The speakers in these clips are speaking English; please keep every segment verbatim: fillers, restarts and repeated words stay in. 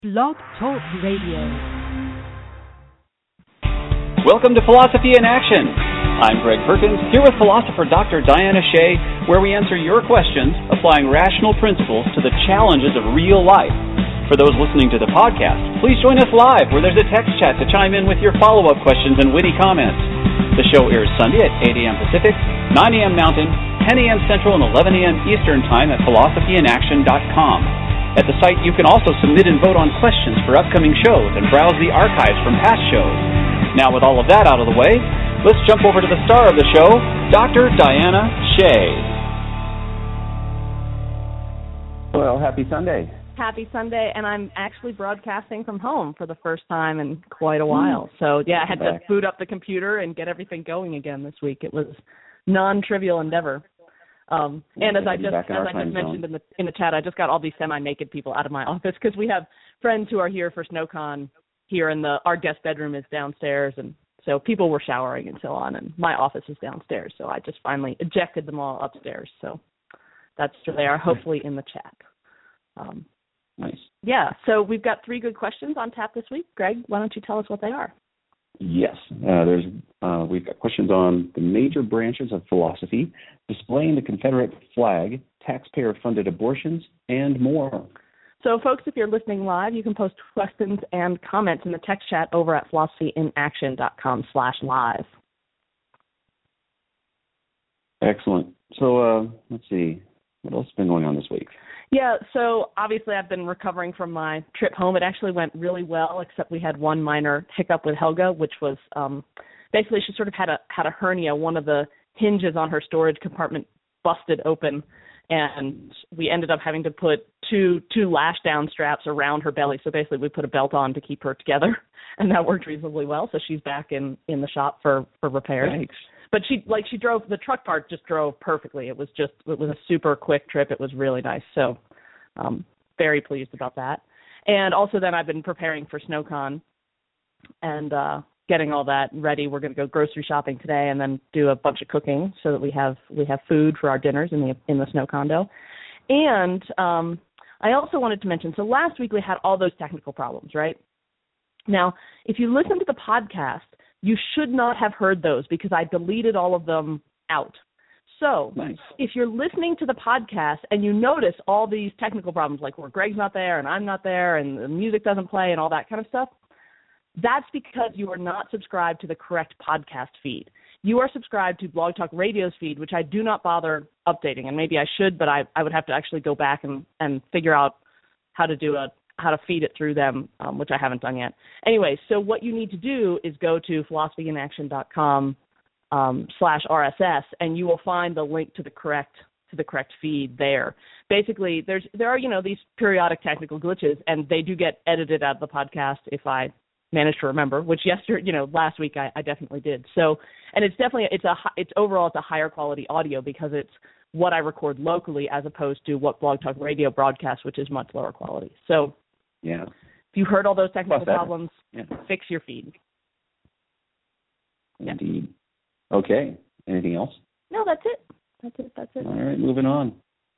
Blog Talk Radio. Welcome to Philosophy in Action. I'm Greg Perkins, here with philosopher Doctor Diana Shea, where we answer your questions applying rational principles to the challenges of real life. For those listening to the podcast, please join us live where there's a text chat to chime in with your follow-up questions and witty comments. The show airs Sunday at eight a.m. Pacific, nine a.m. Mountain, ten a.m. Central, and eleven a.m. Eastern Time at philosophy in action dot com. At the site, you can also submit and vote on questions for upcoming shows and browse the archives from past shows. Now, with all of that out of the way, let's jump over to the star of the show, Doctor Diana Shea. Well, happy Sunday. Happy Sunday, and I'm actually broadcasting from home for the first time in quite a while. So, yeah, I had to boot up the computer and get everything going again this week. It was non-trivial endeavor. Um, and as I just as I just mentioned in the in the chat, I just got all these semi-naked people out of my office because we have friends who are here for SnowCon here, and the our guest bedroom is downstairs, and so people were showering and so on, and my office is downstairs. So I just finally ejected them all upstairs. So that's where they are, hopefully in the chat. Um, nice. Yeah. So we've got three good questions on tap this week. Greg, why don't you tell us what they are? Yes, uh, there's uh, we've got questions on the major branches of philosophy, displaying the Confederate flag, taxpayer-funded abortions, and more. So, folks, if you're listening live, you can post questions and comments in the text chat over at philosophy in action dot com slash live. Excellent. So, uh, let's see, what else has been going on this week? Yeah, so obviously I've been recovering from my trip home. It actually went really well, except we had one minor hiccup with Helga, which was um, basically she sort of had a had a hernia. One of the hinges on her storage compartment busted open, and we ended up having to put two two lash down straps around her belly. So basically we put a belt on to keep her together, and that worked reasonably well. So she's back in, in the shop for, for repairs. Thanks. But she like she drove the truck part just drove perfectly. It was just it was a super quick trip. It was really nice. So um very pleased about that. And also then I've been preparing for SnowCon and uh getting all that ready. We're going to go grocery shopping today and then do a bunch of cooking so that we have we have food for our dinners in the in the snow condo. And um I also wanted to mention, so last week we had all those technical problems, right? Now, if you listen to the podcast, you should not have heard those because I deleted all of them out. So nice. If you're listening to the podcast and you notice all these technical problems, like where Greg's not there and I'm not there and the music doesn't play and all that kind of stuff, that's because you are not subscribed to the correct podcast feed. You are subscribed to Blog Talk Radio's feed, which I do not bother updating, and maybe I should, but I, I would have to actually go back and, and figure out how to do a how to feed it through them, um, which I haven't done yet. Anyway, so what you need to do is go to philosophy in action dot com um, slash R S S, and you will find the link to the correct to the correct feed there. Basically, there's there are you know these periodic technical glitches, and they do get edited out of the podcast if I manage to remember. Which yesterday, you know, last week I, I definitely did. So, and it's definitely it's a it's overall it's a higher quality audio because it's what I record locally as opposed to what Blog Talk Radio broadcasts, which is much lower quality. So. Yeah. If you heard all those technical problems, yeah. fix your feed. Indeed. Yeah. Okay. Anything else? No, that's it. That's it. That's it. All right, moving on.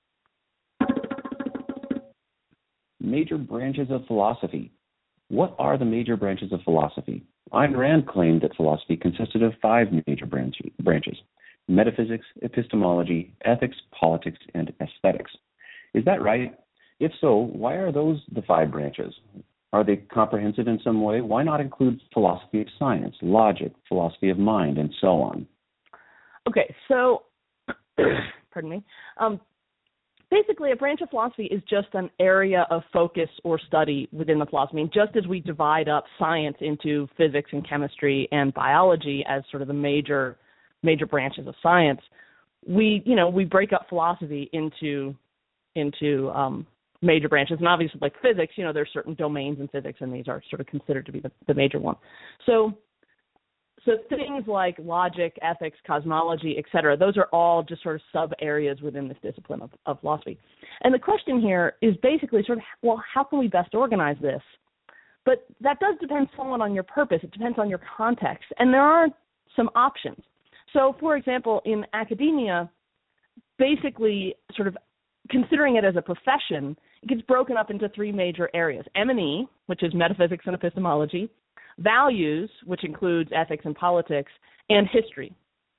Major branches of philosophy. What are the major branches of philosophy? Ayn Rand claimed that philosophy consisted of five major branch, branches: metaphysics, epistemology, ethics, politics, and aesthetics. Is that right? If so, why are those the five branches? Are they comprehensive in some way? Why not include philosophy of science, logic, philosophy of mind, and so on? Okay, so, pardon me. Um, basically, a branch of philosophy is just an area of focus or study within the philosophy. I mean, just as we divide up science into physics and chemistry and biology as sort of the major major branches of science, we, you know, we break up philosophy into into um, major branches, and obviously like physics, you know, there's certain domains in physics, and these are sort of considered to be the, the major one. So, so things like logic, ethics, cosmology, et cetera, those are all just sort of sub-areas within this discipline of, of philosophy. And the question here is basically sort of, well, how can we best organize this? But that does depend somewhat on your purpose. It depends on your context, and there are some options. So, for example, in academia, basically sort of considering it as a profession, it gets broken up into three major areas: M and E, which is metaphysics and epistemology; values, which includes ethics and politics; and history.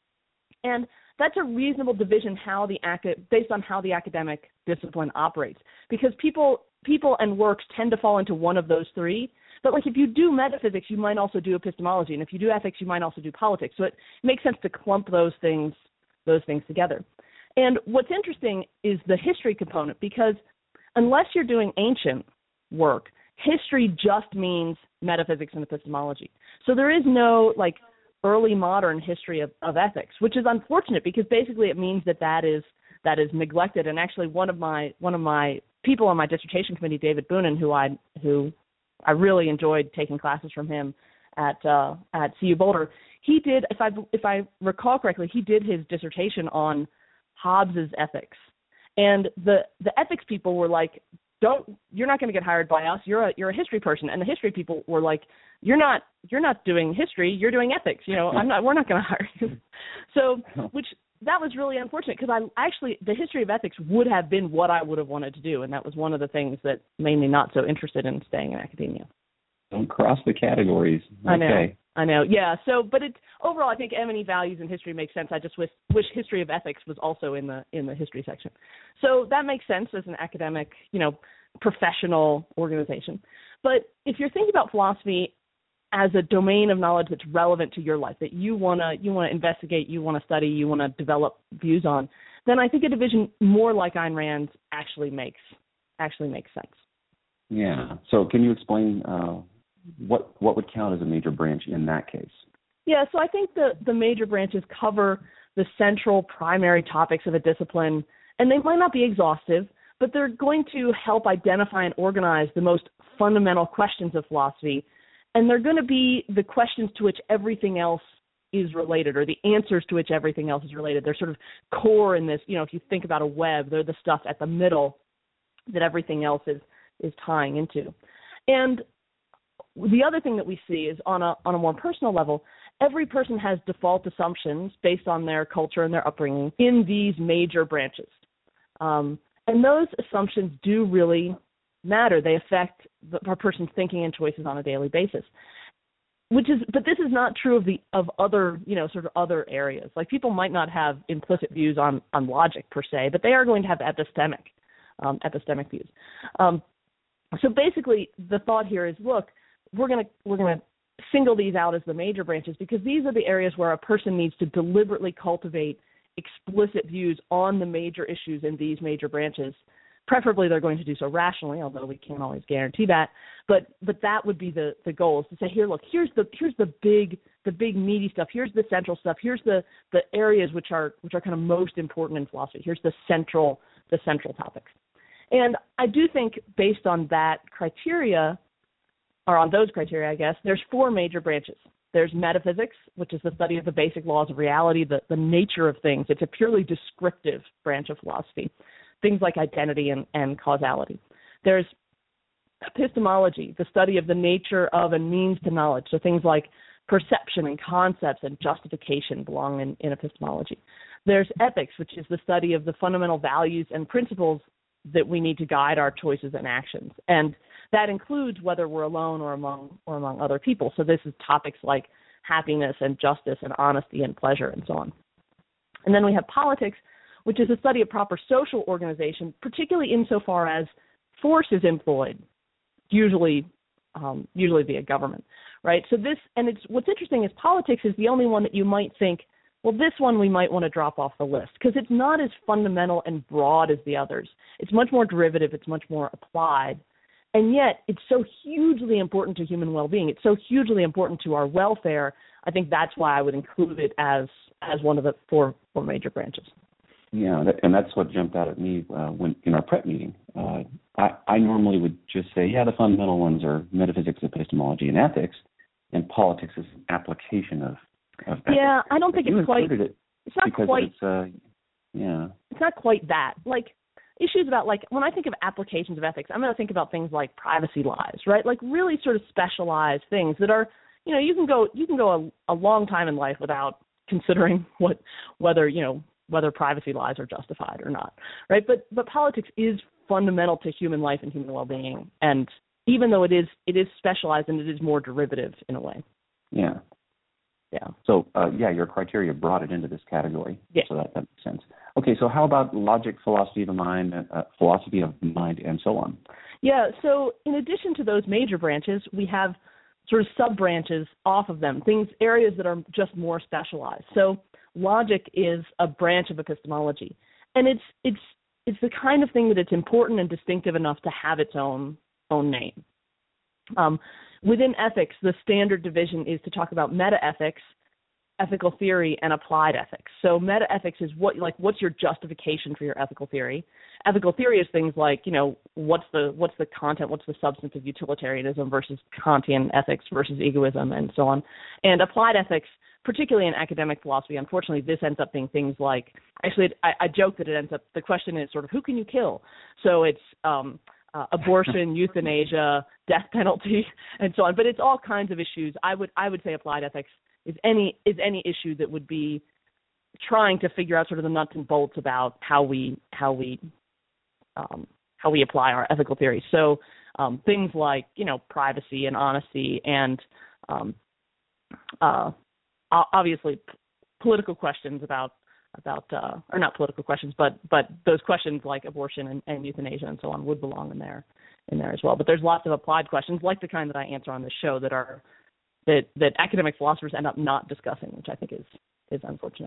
And that's a reasonable division how the based on how the academic discipline operates, because people people and works tend to fall into one of those three. But like if you do metaphysics, you might also do epistemology, and if you do ethics, you might also do politics. So it makes sense to clump those things those things together. And what's interesting is the history component, because unless you're doing ancient work, history just means metaphysics and epistemology. So there is no like early modern history of, of ethics, which is unfortunate, because basically it means that that is that is neglected. And actually, one of my one of my people on my dissertation committee, David Boonen, who I who I really enjoyed taking classes from him at uh, at C U Boulder, he did, if I if I recall correctly, he did his dissertation on Hobbes's ethics, and the the ethics people were like, "Don't, you're not going to get hired by us. You're a you're a history person." And the history people were like, "You're not you're not doing history. You're doing ethics. You know, I'm not. We're not going to hire you." So, which that was really unfortunate, because I actually the history of ethics would have been what I would have wanted to do, and that was one of the things that made me not so interested in staying in academia. Don't cross the categories. Okay. I know. I know. Yeah. So, but it overall, I think M and E values and history makes sense. I just wish, wish history of ethics was also in the in the history section. So that makes sense as an academic, you know, professional organization. But if you're thinking about philosophy as a domain of knowledge that's relevant to your life, that you wanna you wanna investigate, you wanna study, you wanna develop views on, then I think a division more like Ayn Rand's actually makes actually makes sense. Yeah. So can you explain uh, what what would count as a major branch in that case? Yeah. So I think the the major branches cover the central primary topics of a discipline, and they might not be exhaustive, but they're going to help identify and organize the most fundamental questions of philosophy. And they're going to be the questions to which everything else is related, or the answers to which everything else is related. They're sort of core in this, you know, if you think about a web, they're the stuff at the middle that everything else is is tying into. And the other thing that we see is on a on a more personal level, every person has default assumptions based on their culture and their upbringing in these major branches. Um, and those assumptions do really matter. They affect the, a person's thinking and choices on a daily basis. Which is, but this is not true of the of other, you know, sort of other areas. Like people might not have implicit views on, on logic per se, but they are going to have epistemic um, epistemic views. Um, so basically, the thought here is, look, we're gonna we're gonna single these out as the major branches, because these are the areas where a person needs to deliberately cultivate explicit views on the major issues in these major branches. Preferably, they're going to do so rationally, although we can't always guarantee that. But but that would be the, the goal, is to say, here, look, here's the here's the big the big meaty stuff. Here's the central stuff. Here's the, the areas which are which are kind of most important in philosophy. Here's the central the central topics. And I do think, based on that criteria, or on those criteria, I guess, there's four major branches. There's metaphysics, which is the study of the basic laws of reality, the, the nature of things. It's a purely descriptive branch of philosophy. Things like identity and, and causality. There's epistemology, the study of the nature of and means to knowledge. So things like perception and concepts and justification belong in, in epistemology. There's ethics, which is the study of the fundamental values and principles that we need to guide our choices and actions. And that includes whether we're alone or among or among other people. So this is topics like happiness and justice and honesty and pleasure and so on. And then we have politics, which is a study of proper social organization, particularly insofar as force is employed, usually um, usually via government, right? So this, and it's what's interesting is politics is the only one that you might think, well, this one we might want to drop off the list, because it's not as fundamental and broad as the others. It's much more derivative. It's much more applied. And yet it's so hugely important to human well-being. It's so hugely important to our welfare. I think that's why I would include it as as one of the four, four major branches. Yeah, that, and that's what jumped out at me uh, when in our prep meeting. Uh, I, I normally would just say, yeah, the fundamental ones are metaphysics, epistemology, and ethics, and politics is an application of, of ethics. Yeah, I don't think but it's quite. It it's not because quite. It's, uh, yeah. It's not quite that. Like issues about like when I think of applications of ethics, I'm going to think about things like privacy laws, right? Like really sort of specialized things that are, you know, you can go you can go a, a long time in life without considering what whether you know. whether privacy laws are justified or not, right? But but politics is fundamental to human life and human well-being. And even though it is it is specialized and it is more derivative in a way. Yeah. Yeah. So, uh, yeah, your criteria brought it into this category. Yeah. So that, that makes sense. Okay, so how about logic, philosophy of the mind, uh, philosophy of mind, and so on? Yeah, so in addition to those major branches, we have sort of sub-branches off of them, things, areas that are just more specialized. So logic is a branch of epistemology. And it's it's it's the kind of thing that it's important and distinctive enough to have its own own name. Um, within ethics, the standard division is to talk about meta-ethics, ethical theory, and applied ethics. So meta-ethics is what, like, what's your justification for your ethical theory? Ethical theory is things like, you know, what's the what's the content, what's the substance of utilitarianism versus Kantian ethics versus egoism, and so on. And applied ethics, particularly in academic philosophy, unfortunately, this ends up being things like, actually, I, I joke that it ends up, the question is sort of, who can you kill? So it's um, uh, abortion, euthanasia, death penalty, and so on. But it's all kinds of issues. I would I would say applied ethics is any is any issue that would be trying to figure out sort of the nuts and bolts about how we how we um, how we apply our ethical theories. So um, things like, you know, privacy and honesty and um, uh, obviously p- political questions about about uh, or not political questions, but but those questions like abortion and, and euthanasia and so on would belong in there in there as well. But there's lots of applied questions like the kind that I answer on this show that are that that academic philosophers end up not discussing, which I think is is unfortunate.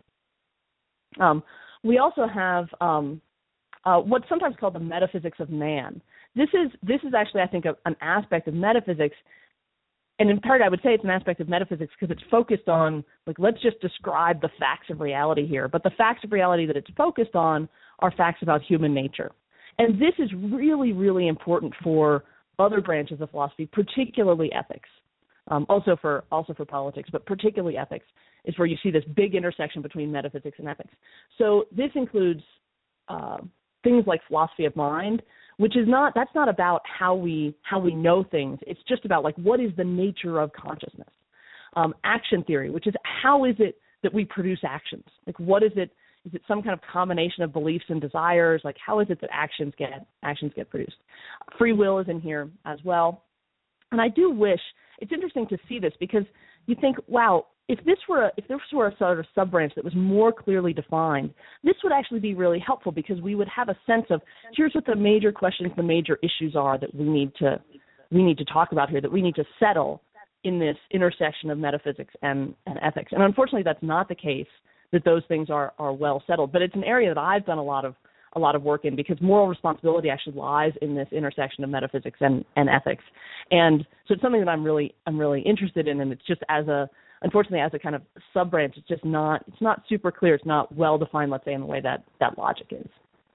Um, we also have um, uh, what's sometimes called the metaphysics of man. This is this is actually, I think, a, an aspect of metaphysics. And in part, I would say it's an aspect of metaphysics because it's focused on, like, let's just describe the facts of reality here. But the facts of reality that it's focused on are facts about human nature. And this is really, really important for other branches of philosophy, particularly ethics. Um, also for also for politics, but particularly ethics, is where you see this big intersection between metaphysics and ethics. So this includes uh, things like philosophy of mind, which is not that's not about how we how we know things. It's just about, like, what is the nature of consciousness. Um, action theory, which is how is it that we produce actions? Like, what is it? Is it some kind of combination of beliefs and desires? Like, how is it that actions get actions get produced? Free will is in here as well. And I do wish, it's interesting to see this because you think, wow, if this were a, if this were a sort of sub-branch that was more clearly defined, this would actually be really helpful because we would have a sense of, here's what the major questions, the major issues are that we need to we need to talk about here, that we need to settle in this intersection of metaphysics and, and ethics. And unfortunately, that's not the case, that those things are, are well settled. But it's an area that I've done a lot of a lot of work in because moral responsibility actually lies in this intersection of metaphysics and, and ethics. And so it's something that I'm really I'm really interested in, and it's just as a unfortunately as a kind of sub branch, it's just not it's not super clear, it's not well defined, let's say, in the way that, that logic is.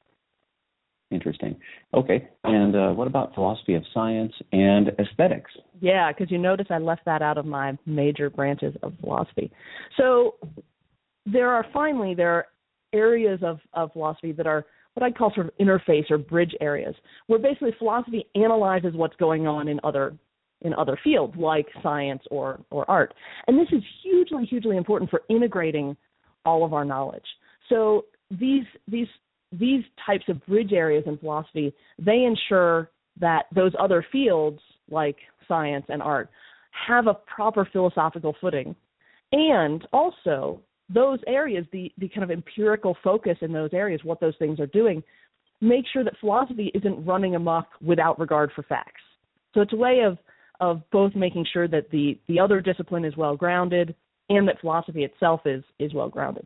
Interesting. Okay. And uh, what about philosophy of science and aesthetics? Yeah, because you notice I left that out of my major branches of philosophy. So there are finally there are areas of, of philosophy that are what I'd call sort of interface or bridge areas, where basically philosophy analyzes what's going on in other in other fields like science or, or art. And this is hugely, hugely important for integrating all of our knowledge. So these these these types of bridge areas in philosophy, they ensure that those other fields like science and art have a proper philosophical footing. And also those areas, the, the kind of empirical focus in those areas, what those things are doing, make sure that philosophy isn't running amok without regard for facts. So it's a way of, of both making sure that the, the other discipline is well-grounded and that philosophy itself is, is well-grounded.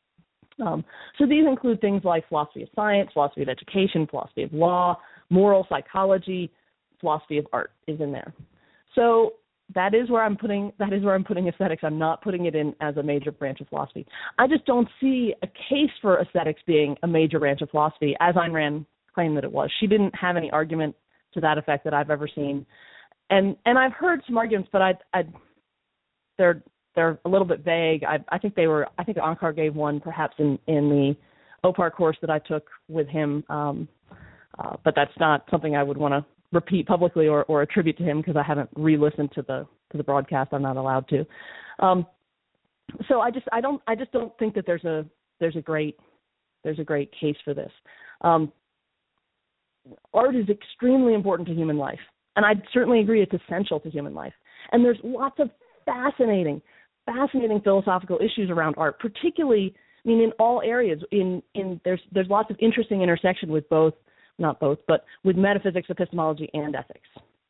Um, so these include things like philosophy of science, philosophy of education, philosophy of law, moral psychology, philosophy of art is in there. So that is where I'm putting that is where I'm putting aesthetics. I'm not putting it in as a major branch of philosophy. I just don't see a case for aesthetics being a major branch of philosophy, as Ayn Rand claimed that it was. She didn't have any argument to that effect that I've ever seen, and and I've heard some arguments, but I, I they're they're a little bit vague. I, I think they were. I think Onkar gave one perhaps in, in the O P A R course that I took with him, um, uh, but that's not something I would want to repeat publicly or, or attribute to him because I haven't re-listened to the to the broadcast. I'm not allowed to. Um, so I just I don't I just don't think that there's a there's a great there's a great case for this. Um, art is extremely important to human life. And I'd certainly agree it's essential to human life. And there's lots of fascinating, fascinating philosophical issues around art, particularly, I mean, in all areas. In, in there's there's lots of interesting intersection with both, not both, but with metaphysics, epistemology, and ethics.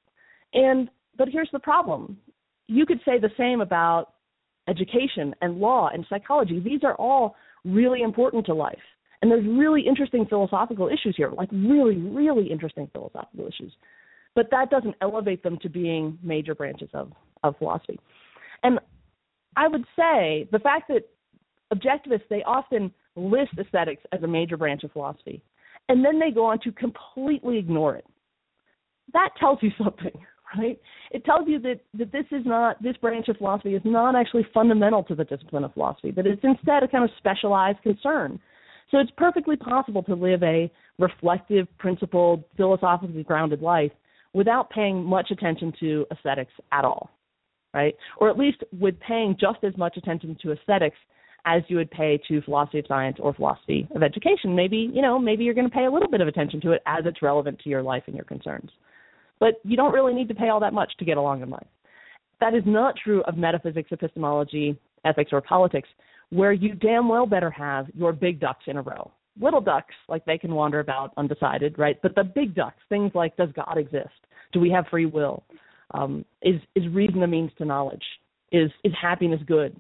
And but here's the problem. You could say the same about education and law and psychology. These are all really important to life. And there's really interesting philosophical issues here, like really, really interesting philosophical issues. But that doesn't elevate them to being major branches of, of philosophy. And I would say the fact that objectivists, they often list aesthetics as a major branch of philosophy, and then they go on to completely ignore it. That tells you something, right? It tells you that, that this is not, this branch of philosophy is not actually fundamental to the discipline of philosophy, that it's instead a kind of specialized concern. So it's perfectly possible to live a reflective, principled, philosophically grounded life without paying much attention to aesthetics at all, right? Or at least with paying just as much attention to aesthetics as you would pay to philosophy of science or philosophy of education. Maybe, you know, maybe you're going to pay a little bit of attention to it as it's relevant to your life and your concerns. But you don't really need to pay all that much to get along in life. That is not true of metaphysics, epistemology, ethics, or politics, where you damn well better have your big ducks in a row. Little ducks, like they can wander about undecided, right? But the big ducks, things like, does God exist? Do we have free will? Um, is is reason a means to knowledge? Is is happiness good?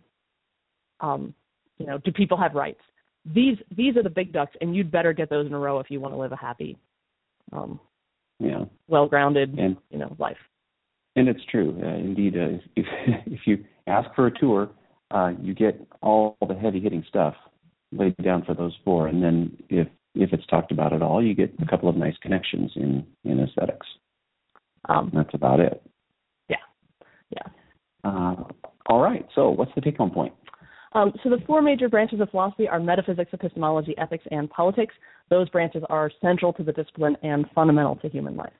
Um, you know, do people have rights? These these are the big ducks, and you'd better get those in a row if you want to live a happy, um, yeah, well-grounded, and, you know, life. And it's true, uh, indeed. Uh, if if you ask for a tour, uh, you get all the heavy-hitting stuff laid down for those four, and then if if it's talked about at all, you get a couple of nice connections in in aesthetics. Um, That's about it. Yeah, yeah. Uh, all right. So, what's the take-home point? Um, so the four major branches of philosophy are metaphysics, epistemology, ethics, and politics. Those branches are central to the discipline and fundamental to human life.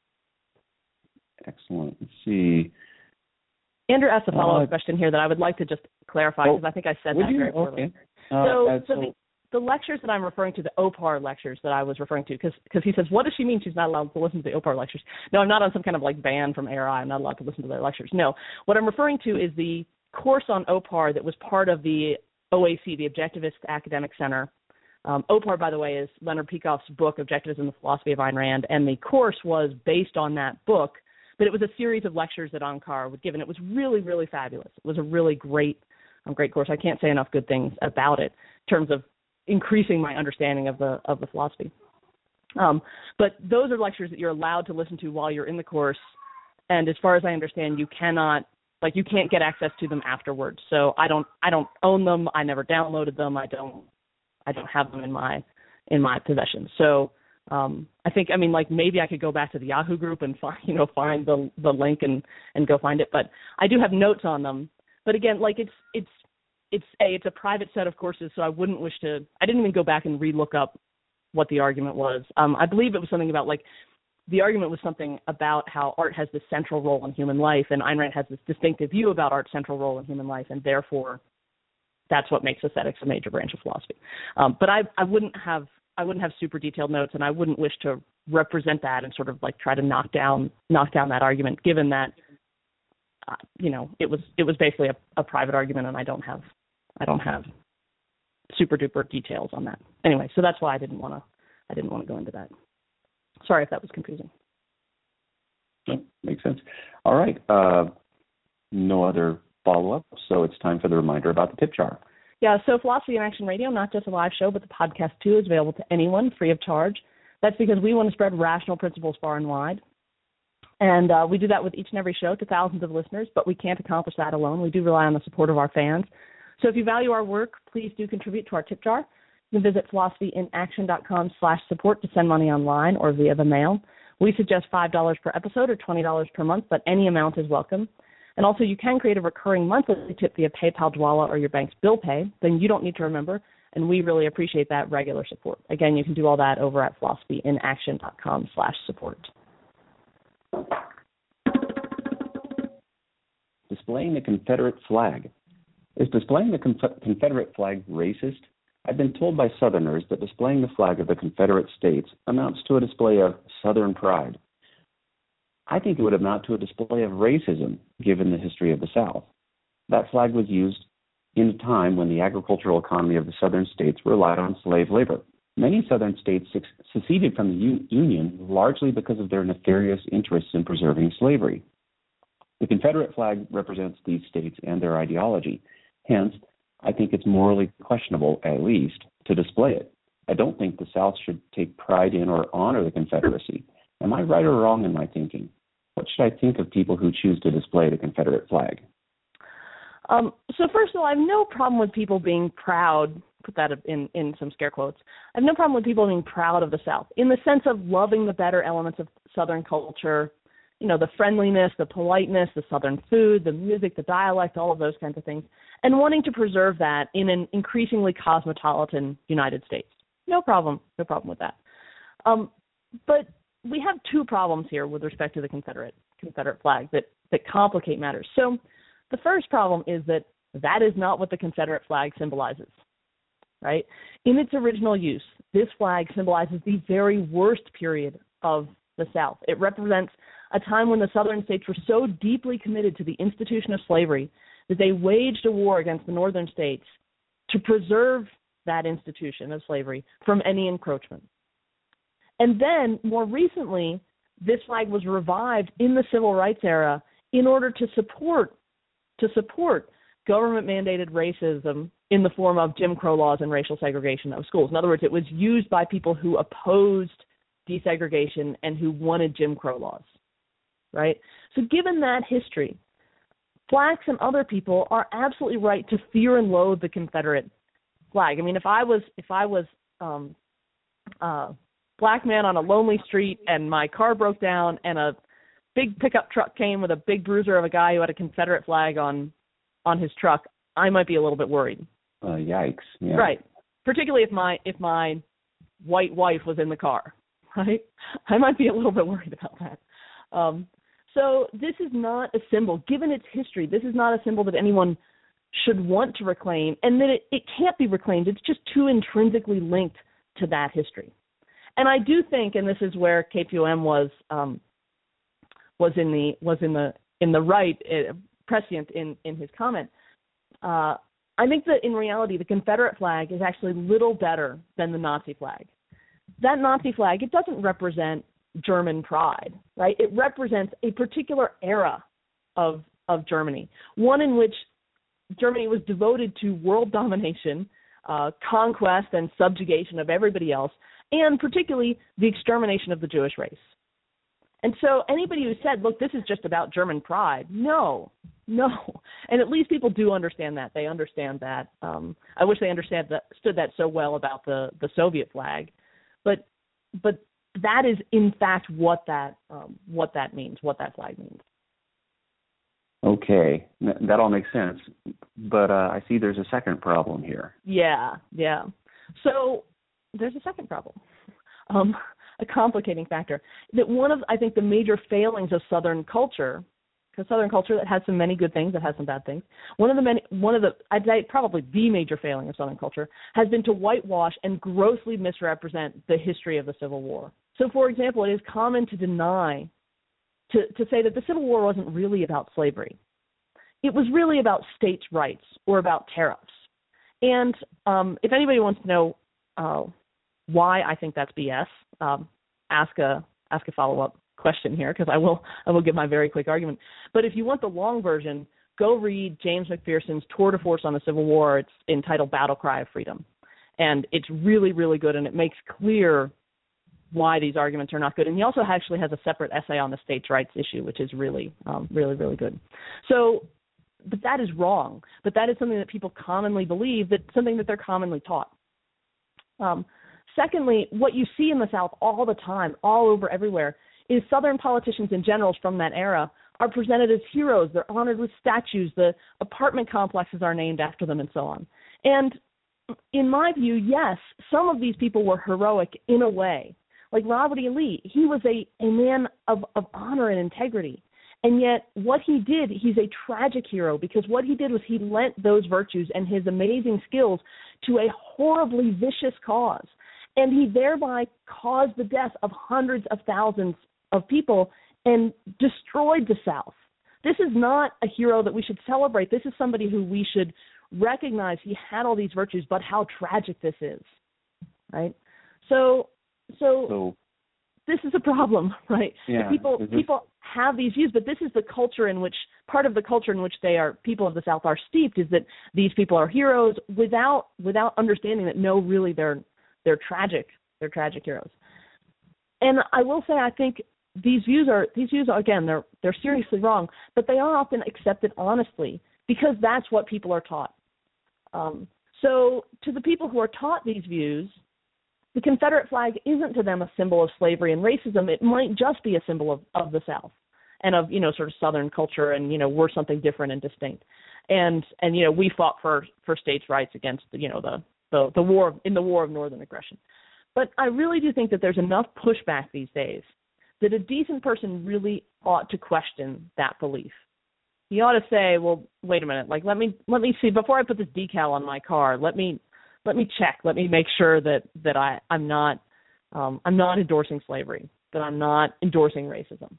Excellent. Let's see. Andrew asked a follow-up uh, question here that I would like to just clarify because oh, I think I said that you? very poorly. Okay. Uh, so, uh, so so the, the lectures that I'm referring to, the O P A R lectures that I was referring to, because he says, what does she mean she's not allowed to listen to the O P A R lectures? No, I'm not on some kind of like ban from A R I. I'm not allowed to listen to their lectures. No, what I'm referring to is the course on O P A R that was part of the O A C, the Objectivist Academic Center. Um, O P A R, by the way, is Leonard Peikoff's book, Objectivism, the Philosophy of Ayn Rand, and the course was based on that book, but it was a series of lectures that Onkar would give, and it was really, really fabulous. It was a really great, um, great course. I can't say enough good things about it in terms of increasing my understanding of the of the philosophy. Um, but those are lectures that you're allowed to listen to while you're in the course, and as far as I understand, you cannot, like, you can't get access to them afterwards. So I don't, I don't own them. I never downloaded them. I don't, I don't have them in my, in my possession. So um, I think, I mean, like maybe I could go back to the Yahoo group and find, you know, find the the link and, and go find it. But I do have notes on them. But again, like it's it's it's a it's a private set of courses, so I wouldn't wish to. I didn't even go back and relook up what the argument was. Um, I believe it was something about like. The argument was something about how art has this central role in human life, and Ayn Rand has this distinctive view about art's central role in human life, and therefore that's what makes aesthetics a major branch of philosophy. Um, but I, I wouldn't have I wouldn't have super detailed notes, and I wouldn't wish to represent that and sort of like try to knock down knock down that argument, given that uh, you know it was it was basically a, a private argument, and I don't have I don't have super duper details on that. Anyway, so that's why I didn't want to I didn't want to go into that. Sorry if that was confusing. No, makes sense. All right. Uh, no other follow-up, so it's time for the reminder about the tip jar. Yeah, so Philosophy in Action Radio, not just a live show, but the podcast too, is available to anyone free of charge. That's because we want to spread rational principles far and wide. And uh, we do that with each and every show to thousands of listeners, but we can't accomplish that alone. We do rely on the support of our fans. So if you value our work, please do contribute to our tip jar. You can visit philosophyinaction.com slash support to send money online or via the mail. We suggest five dollars per episode or twenty dollars per month, but any amount is welcome. And also, you can create a recurring monthly tip via PayPal, Dwolla, or your bank's bill pay. Then you don't need to remember, and we really appreciate that regular support. Again, you can do all that over at philosophyinaction.com slash support. Displaying the Confederate flag. Is displaying the Conf- Confederate flag racist? I've been told by Southerners that displaying the flag of the Confederate States amounts to a display of Southern pride. I think it would amount to a display of racism, given the history of the South. That flag was used in a time when the agricultural economy of the Southern states relied on slave labor. Many Southern states seceded from the U- Union largely because of their nefarious interests in preserving slavery. The Confederate flag represents these states and their ideology. Hence, I think it's morally questionable, at least, to display it. I don't think the South should take pride in or honor the Confederacy. Am I right or wrong in my thinking? What should I think of people who choose to display the Confederate flag? Um, so first of all, I have no problem with people being proud, put that in, in some scare quotes. I have no problem with people being proud of the South in the sense of loving the better elements of Southern culture, you know, the friendliness, the politeness, the Southern food, the music, the dialect, all of those kinds of things, and wanting to preserve that in an increasingly cosmopolitan United States. No problem, no problem with that. Um, but we have two problems here with respect to the Confederate Confederate flag that, that complicate matters. So the first problem is that that is not what the Confederate flag symbolizes, right? In its original use, this flag symbolizes the very worst period of the South. It represents a time when the Southern states were so deeply committed to the institution of slavery that they waged a war against the Northern states to preserve that institution of slavery from any encroachment. And then, more recently, this flag was revived in the Civil Rights era in order to support to support government-mandated racism in the form of Jim Crow laws and racial segregation of schools. In other words, it was used by people who opposed desegregation and who wanted Jim Crow laws, right? So given that history, blacks and other people are absolutely right to fear and loathe the Confederate flag. I mean, if I was if I was um, a black man on a lonely street and my car broke down and a big pickup truck came with a big bruiser of a guy who had a Confederate flag on on his truck, I might be a little bit worried. Uh, yikes! Yeah. Right, particularly if my if my white wife was in the car, right? I might be a little bit worried about that. Um, so this is not a symbol, given its history. This is not a symbol that anyone should want to reclaim, and that it, it can't be reclaimed. It's just too intrinsically linked to that history. And I do think, and this is where K P O M was um, was in the was in the in the right uh, prescient in, in his comment. Uh, I think that in reality, the Confederate flag is actually little better than the Nazi flag. That Nazi flag, it doesn't represent German pride, right? It represents a particular era of of Germany, one in which Germany was devoted to world domination, uh, conquest and subjugation of everybody else, and particularly the extermination of the Jewish race. And so anybody who said, look, this is just about German pride, no, no. And at least people do understand that. They understand that. Um, I wish they understood that, understood that so well about the, the Soviet flag. But but that is, in fact, what that um, what that means, what that flag means. Okay, that all makes sense. But uh, I see there's a second problem here. Yeah, yeah. So there's a second problem. Um, a complicating factor, that one of, I think, the major failings of Southern culture, because Southern culture that has some many good things, that has some bad things, one of the many, one of the, I'd say probably the major failing of Southern culture has been to whitewash and grossly misrepresent the history of the Civil War. So, for example, it is common to deny, to, to say that the Civil War wasn't really about slavery. It was really about states' rights or about tariffs. And um, if anybody wants to know uh, why I think that's B S, um, ask a ask a follow-up question here, because I will I will give my very quick argument. But if you want the long version, go read James McPherson's Tour de Force on the Civil War. It's entitled Battle Cry of Freedom. And it's really, really good, and it makes clear why these arguments are not good. And he also actually has a separate essay on the states' rights issue, which is really, um, really, really good. So, but that is wrong. But that is something that people commonly believe, that something that they're commonly taught. Um, Secondly, what you see in the South all the time, all over everywhere, is Southern politicians and generals from that era are presented as heroes. They're honored with statues. The apartment complexes are named after them and so on. And in my view, yes, some of these people were heroic in a way. Like Robert E. Lee, he was a, a man of, of honor and integrity. And yet what he did, he's a tragic hero, because what he did was he lent those virtues and his amazing skills to a horribly vicious cause. And he thereby caused the death of hundreds of thousands of people and destroyed the South. This is not a hero that we should celebrate. This is somebody who we should recognize he had all these virtues, but how tragic this is, right? So, so, so this is a problem, right? Yeah, people this... people have these views, but this is the culture in which, part of the culture in which they are, people of the South are steeped, is that these people are heroes without without understanding that no, really they're they're tragic. They're tragic heroes. And I will say, I think these views are these views are, again, they're they're seriously wrong, but they are often accepted honestly because that's what people are taught. Um, so to the people who are taught these views, the Confederate flag isn't to them a symbol of slavery and racism. It might just be a symbol of, of the South and of, you know, sort of Southern culture, and, you know, we're something different and distinct. And, and you know, we fought for, for states' rights against, you know, the, the, the war, in the war of Northern aggression. But I really do think that there's enough pushback these days that a decent person really ought to question that belief. You ought to say, well, wait a minute, like, let me let me see, before I put this decal on my car, let me let me check, let me make sure that, that I, I'm not um, I'm not endorsing slavery, that I'm not endorsing racism.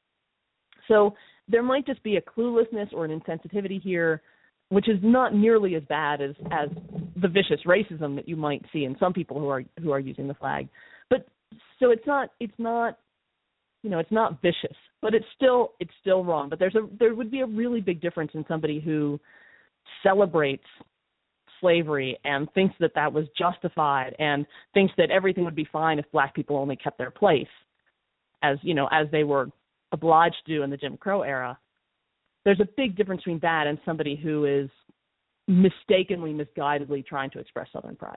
So there might just be a cluelessness or an insensitivity here, which is not nearly as bad as, as the vicious racism that you might see in some people who are who are using the flag. But so it's not it's not you know, it's not vicious, but it's still it's still wrong. But there's a there would be a really big difference in somebody who celebrates slavery and thinks that that was justified and thinks that everything would be fine if black people only kept their place, as you know, as they were obliged to do in the Jim Crow era. There's a big difference between that and somebody who is mistakenly, misguidedly trying to express Southern pride.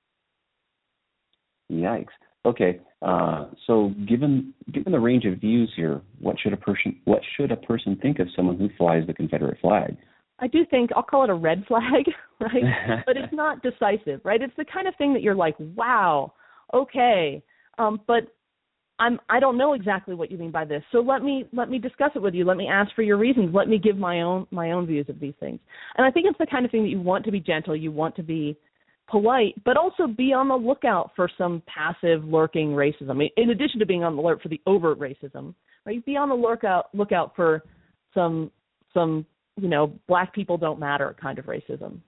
Yikes. Okay, uh, so given given the range of views here, what should a person what should a person think of someone who flies the Confederate flag? I do think I'll call it a red flag, right? But it's not decisive, right? It's the kind of thing that you're like, wow, okay, um, but I'm I don't know exactly what you mean by this. So let me let me discuss it with you. Let me ask for your reasons. Let me give my own my own views of these things. And I think it's the kind of thing that you want to be gentle, you want to be polite, but also be on the lookout for some passive, lurking racism. In addition to being on the alert for the overt racism, right? Be on the lookout lookout for some some you know black people don't matter kind of racism.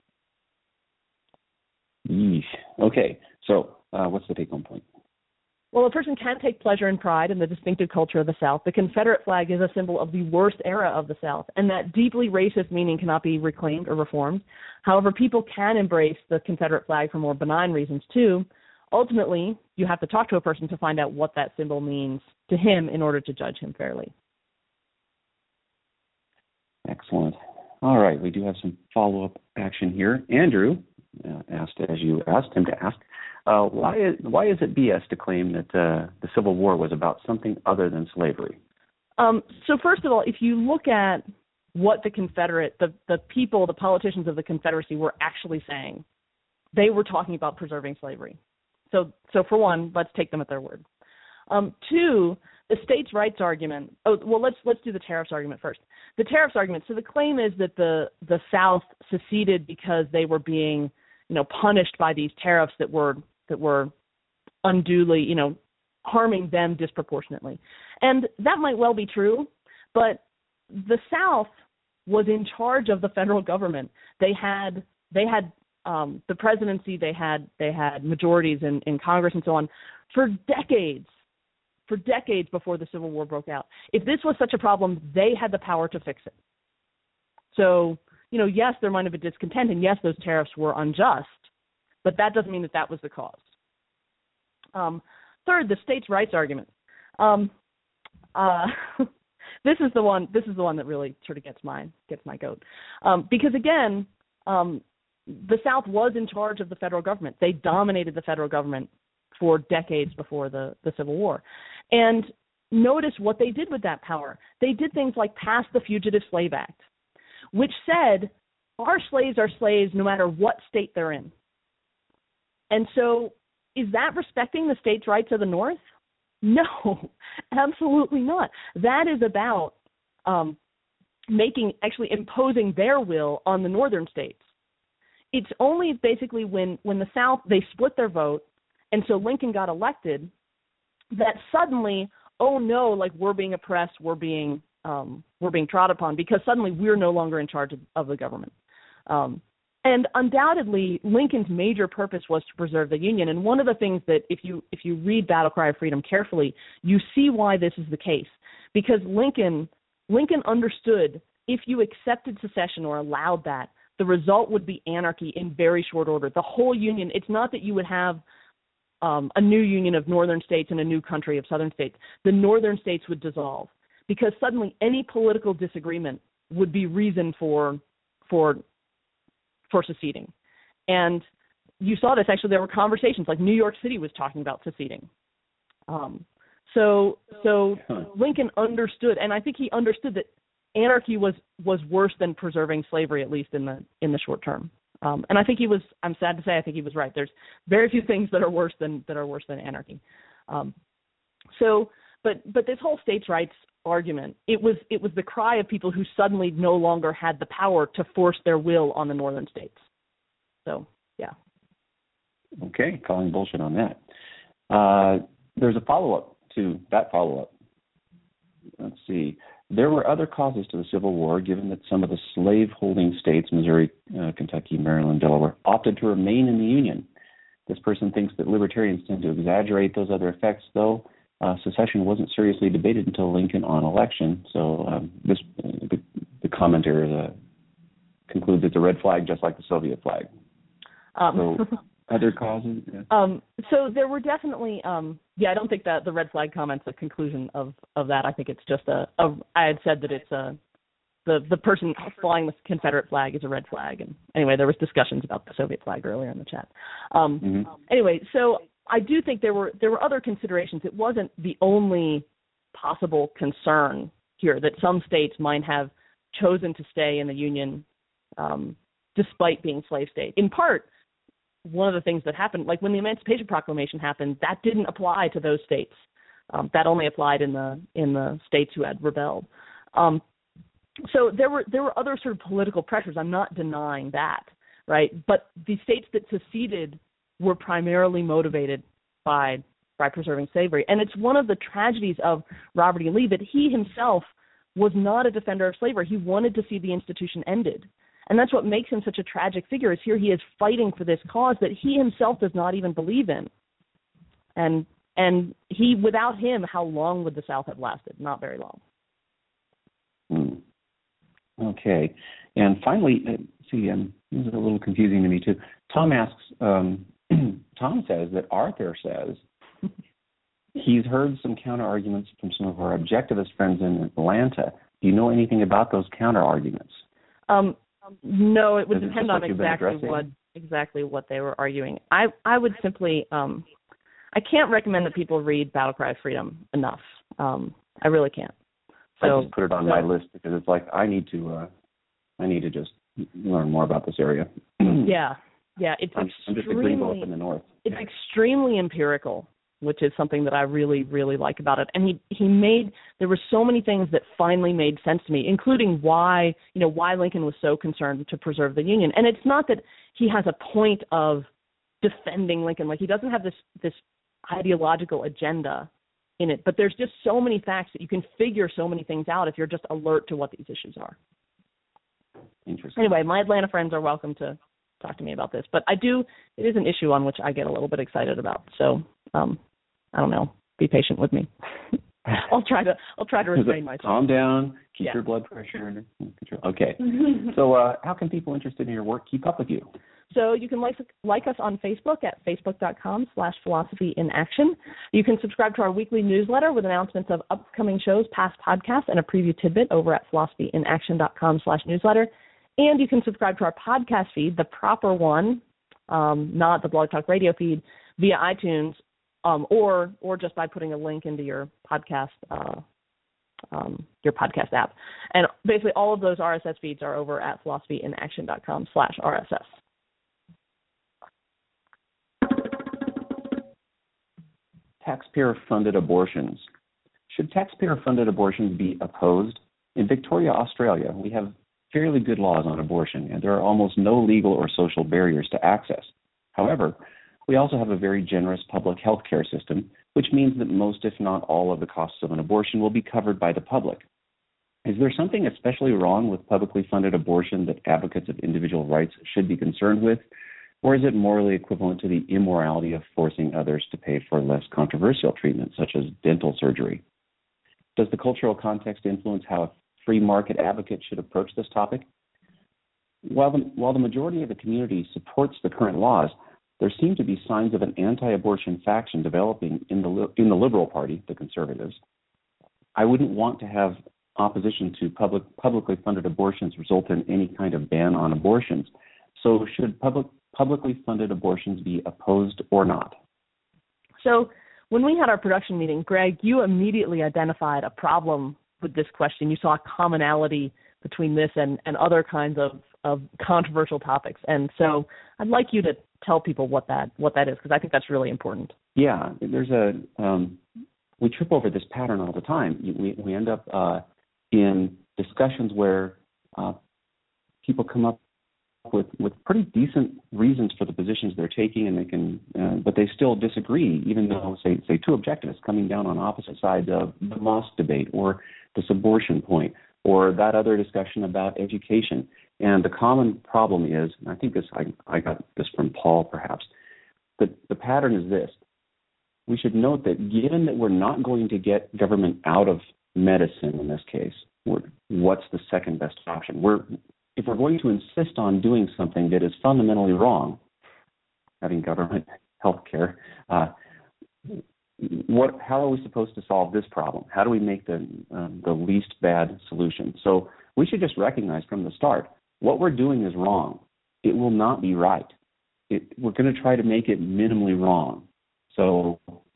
Yeesh. Okay, so uh, what's the take-home point? Well, a person can take pleasure and pride in the distinctive culture of the South. The Confederate flag is a symbol of the worst era of the South, and that deeply racist meaning cannot be reclaimed or reformed. However, people can embrace the Confederate flag for more benign reasons, too. Ultimately, you have to talk to a person to find out what that symbol means to him in order to judge him fairly. Excellent. All right, we do have some follow-up action here. Andrew uh, asked, as you asked him to ask, Uh, why is why is it B S to claim that uh, the Civil War was about something other than slavery? Um, so first of all, if you look at what the Confederate, the, the people, the politicians of the Confederacy were actually saying, they were talking about preserving slavery. So, so for one, let's take them at their word. Um, two, the states' rights argument. Oh, well, let's let's do the tariffs argument first. The tariffs argument. So the claim is that the the South seceded because they were being, you know, punished by these tariffs that were that were unduly, you know, harming them disproportionately. And that might well be true, but the South was in charge of the federal government. They had they had um, the presidency, they had they had majorities in, in Congress and so on for decades, for decades before the Civil War broke out. If this was such a problem, they had the power to fix it. So, you know, yes, there might have been discontent, and yes, those tariffs were unjust, but that doesn't mean that that was the cause. Um, third, the states' rights argument. Um, uh, this is the one. This is the one that really sort of gets my gets my goat, um, because again, um, the South was in charge of the federal government. They dominated the federal government for decades before the, the Civil War, and notice what they did with that power. They did things like pass the Fugitive Slave Act, which said our slaves are slaves no matter what state they're in. And so is that respecting the states' rights of the North? No, absolutely not. That is about um, making, actually imposing their will on the northern states. It's only basically when, when the South, they split their vote, and so Lincoln got elected, that suddenly, oh no, like we're being oppressed, we're being um, we're being trod upon, because suddenly we're no longer in charge of, of the government. Um, and undoubtedly, Lincoln's major purpose was to preserve the Union. And one of the things that, if you if you read Battle Cry of Freedom carefully, you see why this is the case. Because Lincoln Lincoln understood if you accepted secession or allowed that, the result would be anarchy in very short order. The whole Union, it's not that you would have um, a new Union of northern states and a new country of southern states. The northern states would dissolve because suddenly any political disagreement would be reason for for for seceding. And you saw this, actually, there were conversations, like New York City was talking about seceding. Um, so so Lincoln understood, and I think he understood that anarchy was, was worse than preserving slavery, at least in the in the short term. Um, and I think he was, I'm sad to say, I think he was right. There's very few things that are worse than that are worse than anarchy. Um, so, but but this whole states' rights argument, it was it was the cry of people who suddenly no longer had the power to force their will on the northern states. So, yeah. Okay, calling bullshit on that. Uh, there's a follow-up to that follow-up. Let's see. There were other causes to the Civil War, given that some of the slave-holding states, Missouri, uh, Kentucky, Maryland, Delaware, opted to remain in the Union. This person thinks that libertarians tend to exaggerate those other effects, though uh, secession wasn't seriously debated until Lincoln on election. So um, this uh, the, the commenter uh, concludes it's a red flag, just like the Soviet flag. Um, so other causes? Yeah. Um, so there were definitely, um, yeah, I don't think that the red flag comment's a conclusion of, of that. I think it's just a, a, I had said that it's a, the, the person flying the Confederate flag is a red flag. And anyway, there was discussions about the Soviet flag earlier in the chat. Um, mm-hmm. Anyway, so I do think there were, there were other considerations. It wasn't the only possible concern here that some states might have chosen to stay in the Union um, despite being slave state. In part, one of the things that happened, like when the Emancipation Proclamation happened, that didn't apply to those states. Um, that only applied in the in the states who had rebelled. Um, so there were there were other sort of political pressures. I'm not denying that, right? But the states that seceded were primarily motivated by by preserving slavery, and it's one of the tragedies of Robert E. Lee that he himself was not a defender of slavery. He wanted to see the institution ended. And that's what makes him such a tragic figure, is here he is fighting for this cause that he himself does not even believe in. And and he, without him, how long would the South have lasted? Not very long. Mm. Okay. And finally, uh, see, um, this is a little confusing to me too. Tom asks, um, Tom says that Arthur says he's heard some counter-arguments from some of our objectivist friends in Atlanta. Do you know anything about those counter-arguments? Um, No, it would Is depend it on like exactly what exactly what they were arguing. I I would simply um, I can't recommend that people read Battle Cry of Freedom enough. Um, I really can't. So I just put it on so, my list because it's like I need to uh, I need to just learn more about this area. yeah, yeah, it's I'm, I'm just a greenbow up in the north. It's extremely empirical, which is something that I really, really like about it. And he, he made, there were so many things that finally made sense to me, including why, you know, why Lincoln was so concerned to preserve the Union. And it's not that he has a point of defending Lincoln, like he doesn't have this, this ideological agenda in it, but there's just so many facts that you can figure so many things out if you're just alert to what these issues are. Interesting. Anyway, my Atlanta friends are welcome to talk to me about this, but I do, it is an issue on which I get a little bit excited about. So, um, I don't know. Be patient with me. I'll try to. I'll try to restrain myself. Calm down. Keep yeah. your blood pressure under control. Okay. so, uh, how can people interested in your work keep up with you? So you can like like us on Facebook at facebook dot com slash philosophy in action. You can subscribe to our weekly newsletter with announcements of upcoming shows, past podcasts, and a preview tidbit over at philosophy in action dot com slash newsletter. And you can subscribe to our podcast feed, the proper one, um, not the Blog Talk Radio feed, via iTunes. Um, or or just by putting a link into your podcast uh, um, your podcast app. And basically all of those R S S feeds are over at philosophy in action dot com slash R S S. Taxpayer-funded abortions. Should taxpayer-funded abortions be opposed? In Victoria, Australia, we have fairly good laws on abortion, and there are almost no legal or social barriers to access. However, we also have a very generous public health care system, which means that most, if not all, of the costs of an abortion will be covered by the public. Is there something especially wrong with publicly funded abortion that advocates of individual rights should be concerned with, or is it morally equivalent to the immorality of forcing others to pay for less controversial treatment, such as dental surgery? Does the cultural context influence how a free market advocate should approach this topic? While the, while the majority of the community supports the current laws, there seem to be signs of an anti-abortion faction developing in the in the Liberal Party, the Conservatives. I wouldn't want to have opposition to public publicly funded abortions result in any kind of ban on abortions. So should public publicly funded abortions be opposed or not? So when we had our production meeting, Greg, you immediately identified a problem with this question. You saw a commonality between this and, and other kinds of, of controversial topics. And so I'd like you to tell people what that what that is, because I think that's really important. Yeah, there's a um, we trip over this pattern all the time. We we end up uh, in discussions where uh, people come up with with pretty decent reasons for the positions they're taking, and they can, uh, but they still disagree, even though say say two objectivists coming down on opposite sides of the mosque debate or this abortion point or that other discussion about education. And the common problem is, and I think this I, I got this from Paul perhaps, the, the pattern is this. We should note that given that we're not going to get government out of medicine in this case, we're, what's the second best option? We're if we're going to insist on doing something that is fundamentally wrong, having government health care, uh, what, how are we supposed to solve this problem? How do we make the um, the least bad solution? So we should just recognize from the start, what we're doing is wrong. It will not be right. It, we're going to try to make it minimally wrong. So,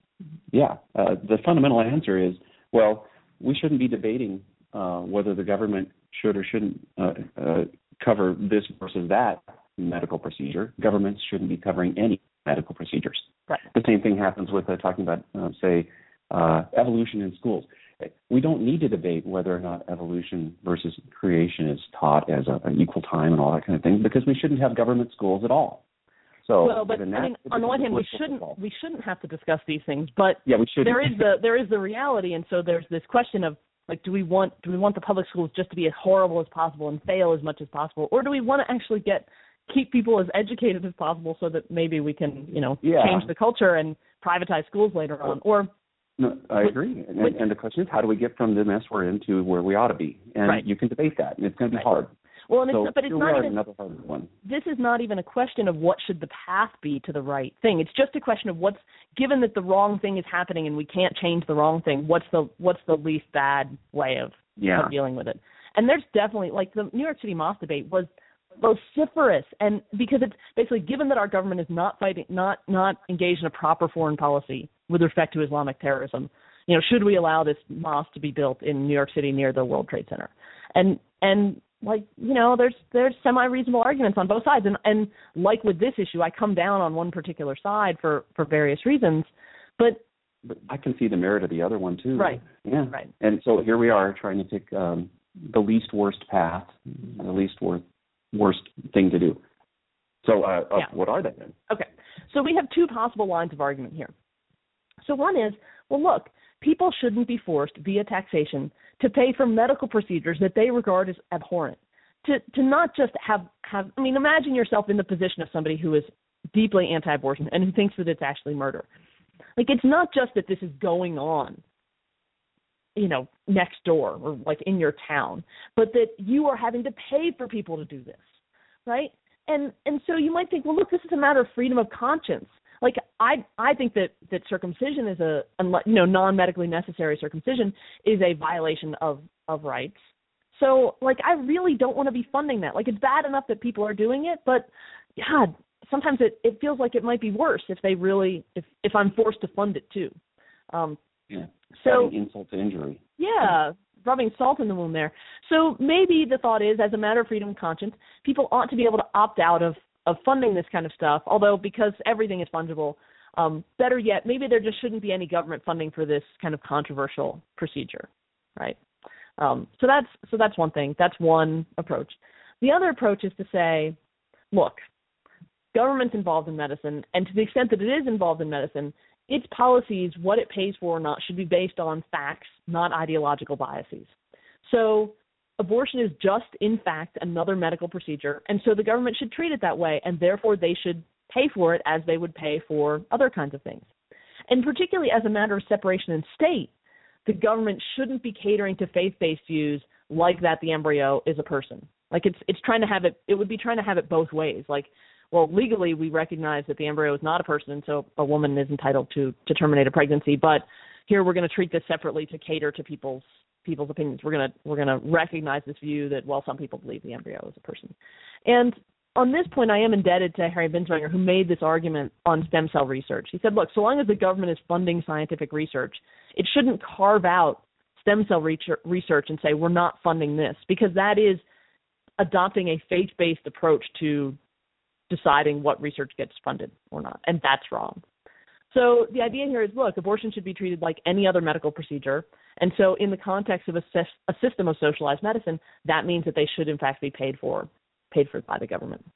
yeah, uh, the fundamental answer is, well, we shouldn't be debating uh, whether the government should or shouldn't uh, uh, cover this versus that medical procedure. Governments shouldn't be covering any medical procedures. Right. The same thing happens with uh, talking about, uh, say, uh, evolution in schools. We don't need to debate whether or not evolution versus creation is taught as a, an equal time and all that kind of thing, because we shouldn't have government schools at all. So, well, but I mean, on the one hand, we shouldn't we shouldn't have to discuss these things, but yeah, we should. there is the there is the reality, and so there's this question of, like, do we want do we want the public schools just to be as horrible as possible and fail as much as possible, or do we want to actually get keep people as educated as possible so that maybe we can, you know, yeah. change the culture and privatize schools later on? Or no, I agree. And, and the question is, how do we get from the mess we're in to where we ought to be? And right. you can debate that, and it's going to be right. hard. Well, and so it's, but it's here not we are, even another hard one. This is not even a question of what should the path be to the right thing. It's just a question of what's, given that the wrong thing is happening and we can't change the wrong thing, what's the what's the least bad way of, yeah. of dealing with it? And there's definitely, like, the New York City mosque debate was vociferous, and because it's basically, given that our government is not fighting, not not engaged in a proper foreign policy with respect to Islamic terrorism, you know, should we allow this mosque to be built in New York City near the World Trade Center? And and like, you know, there's there's semi-reasonable arguments on both sides, and and like with this issue, I come down on one particular side for, for various reasons, but but I can see the merit of the other one too. Right. Yeah. Right. And so here we are trying to pick um, the least worst path, the least worst worst thing to do. So uh, uh, yeah. what are they then? Okay. So we have two possible lines of argument here. So one is, well, look, people shouldn't be forced via taxation to pay for medical procedures that they regard as abhorrent. To to not just have, have I mean, imagine yourself in the position of somebody who is deeply anti-abortion and who thinks that it's actually murder. Like, it's not just that this is going on, you know, next door or like in your town, but that you are having to pay for people to do this, right? And and so you might think, well, look, this is a matter of freedom of conscience. Like, I I think that, that circumcision is a, you know, non-medically necessary circumcision is a violation of, of rights. So, like, I really don't want to be funding that. Like, it's bad enough that people are doing it, but, God, sometimes it, it feels like it might be worse if they really, if, if I'm forced to fund it too. Um, yeah, so adding insult to injury. Yeah, rubbing salt in the wound there. So maybe the thought is, as a matter of freedom of conscience, people ought to be able to opt out of, of funding this kind of stuff, although because everything is fungible, um, better yet, maybe there just shouldn't be any government funding for this kind of controversial procedure, right? Um, so that's so that's one thing. That's one approach. The other approach is to say, look, government's involved in medicine, and to the extent that it is involved in medicine, its policies, what it pays for or not, should be based on facts, not ideological biases. So abortion is just, in fact, another medical procedure, and so the government should treat it that way, and therefore they should pay for it as they would pay for other kinds of things. And particularly as a matter of separation in state, the government shouldn't be catering to faith-based views like that the embryo is a person. Like it's it's trying to have it, it would be trying to have it both ways. Like, well, legally we recognize that the embryo is not a person, and so a woman is entitled to, to terminate a pregnancy, but here we're going to treat this separately to cater to people's people's opinions. We're going to we're going to recognize this view that, well, some people believe the embryo is a person. And on this point, I am indebted to Harry Binswanger, who made this argument on stem cell research. He said, look, so long as the government is funding scientific research, it shouldn't carve out stem cell research and say we're not funding this, because that is adopting a faith-based approach to deciding what research gets funded or not, and that's wrong. So the idea here is, look, abortion should be treated like any other medical procedure, and so in the context of a, a system of socialized medicine, that means that they should, in fact, be paid for, paid for by the government.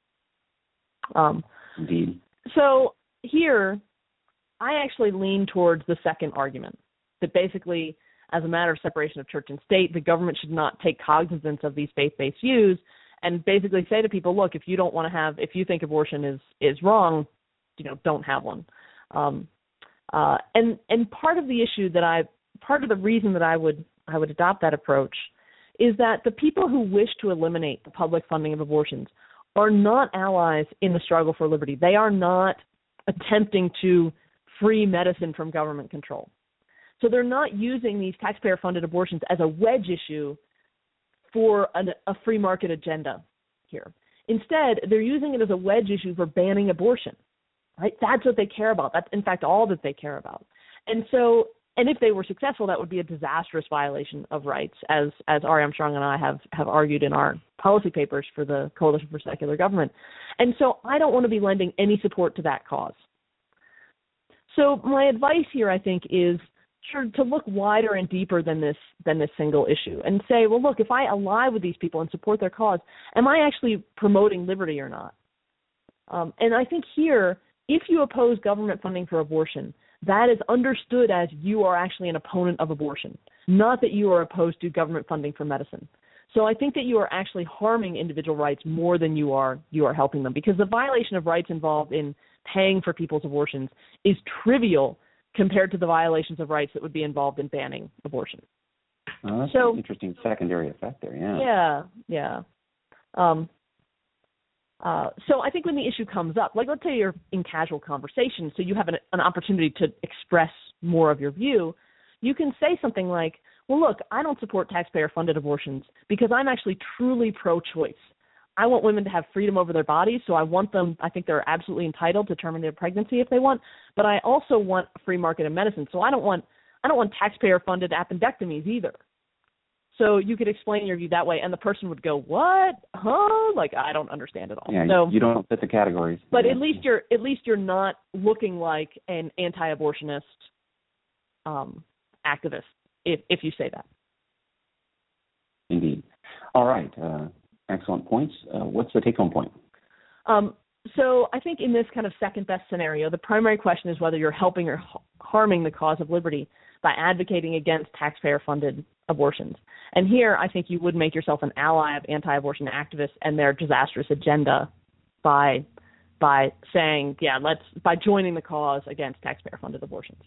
Um, Indeed. So here, I actually lean towards the second argument, that basically, as a matter of separation of church and state, the government should not take cognizance of these faith-based views and basically say to people, look, if you don't want to have, if you think abortion is, is wrong, you know, don't have one. Um, uh, and and part of the issue that I, part of the reason that I would I would adopt that approach is that the people who wish to eliminate the public funding of abortions are not allies in the struggle for liberty. They are not attempting to free medicine from government control. So they're not using these taxpayer-funded abortions as a wedge issue for an, a free market agenda here. Instead, they're using it as a wedge issue for banning abortion. Right? That's what they care about. That's, in fact, all that they care about. And so, and if they were successful, that would be a disastrous violation of rights, as as R. Armstrong and I have, have argued in our policy papers for the Coalition for Secular Government. And so I don't want to be lending any support to that cause. So my advice here, I think, is sure to look wider and deeper than this than this single issue and say, well, look, if I ally with these people and support their cause, am I actually promoting liberty or not? Um, and I think here, if you oppose government funding for abortion, that is understood as you are actually an opponent of abortion, not that you are opposed to government funding for medicine. So I think that you are actually harming individual rights more than you are you are helping them, because the violation of rights involved in paying for people's abortions is trivial compared to the violations of rights that would be involved in banning abortion. Oh, that's so, an interesting secondary effect there, yeah. Yeah, yeah. Um, uh, so I think when the issue comes up, like let's say you're in casual conversation, so you have an, an opportunity to express more of your view, you can say something like, well, look, I don't support taxpayer-funded abortions because I'm actually truly pro-choice. I want women to have freedom over their bodies, so I want them, I think they're absolutely entitled to terminate their pregnancy if they want, but I also want a free market of medicine, so I don't want I don't want taxpayer-funded appendectomies either. So you could explain your view that way, and the person would go, what? Huh? Like, I don't understand at all. Yeah, so, you don't fit the categories. But yeah. at least you're at least you're not looking like an anti-abortionist um, activist, if if you say that. Indeed. All right. Uh, excellent points. Uh, what's the take-home point? Um, so I think in this kind of second-best scenario, the primary question is whether you're helping or harming the cause of liberty by advocating against taxpayer-funded abortions. And here, I think you would make yourself an ally of anti-abortion activists and their disastrous agenda by by saying, yeah, let's by joining the cause against taxpayer-funded abortions.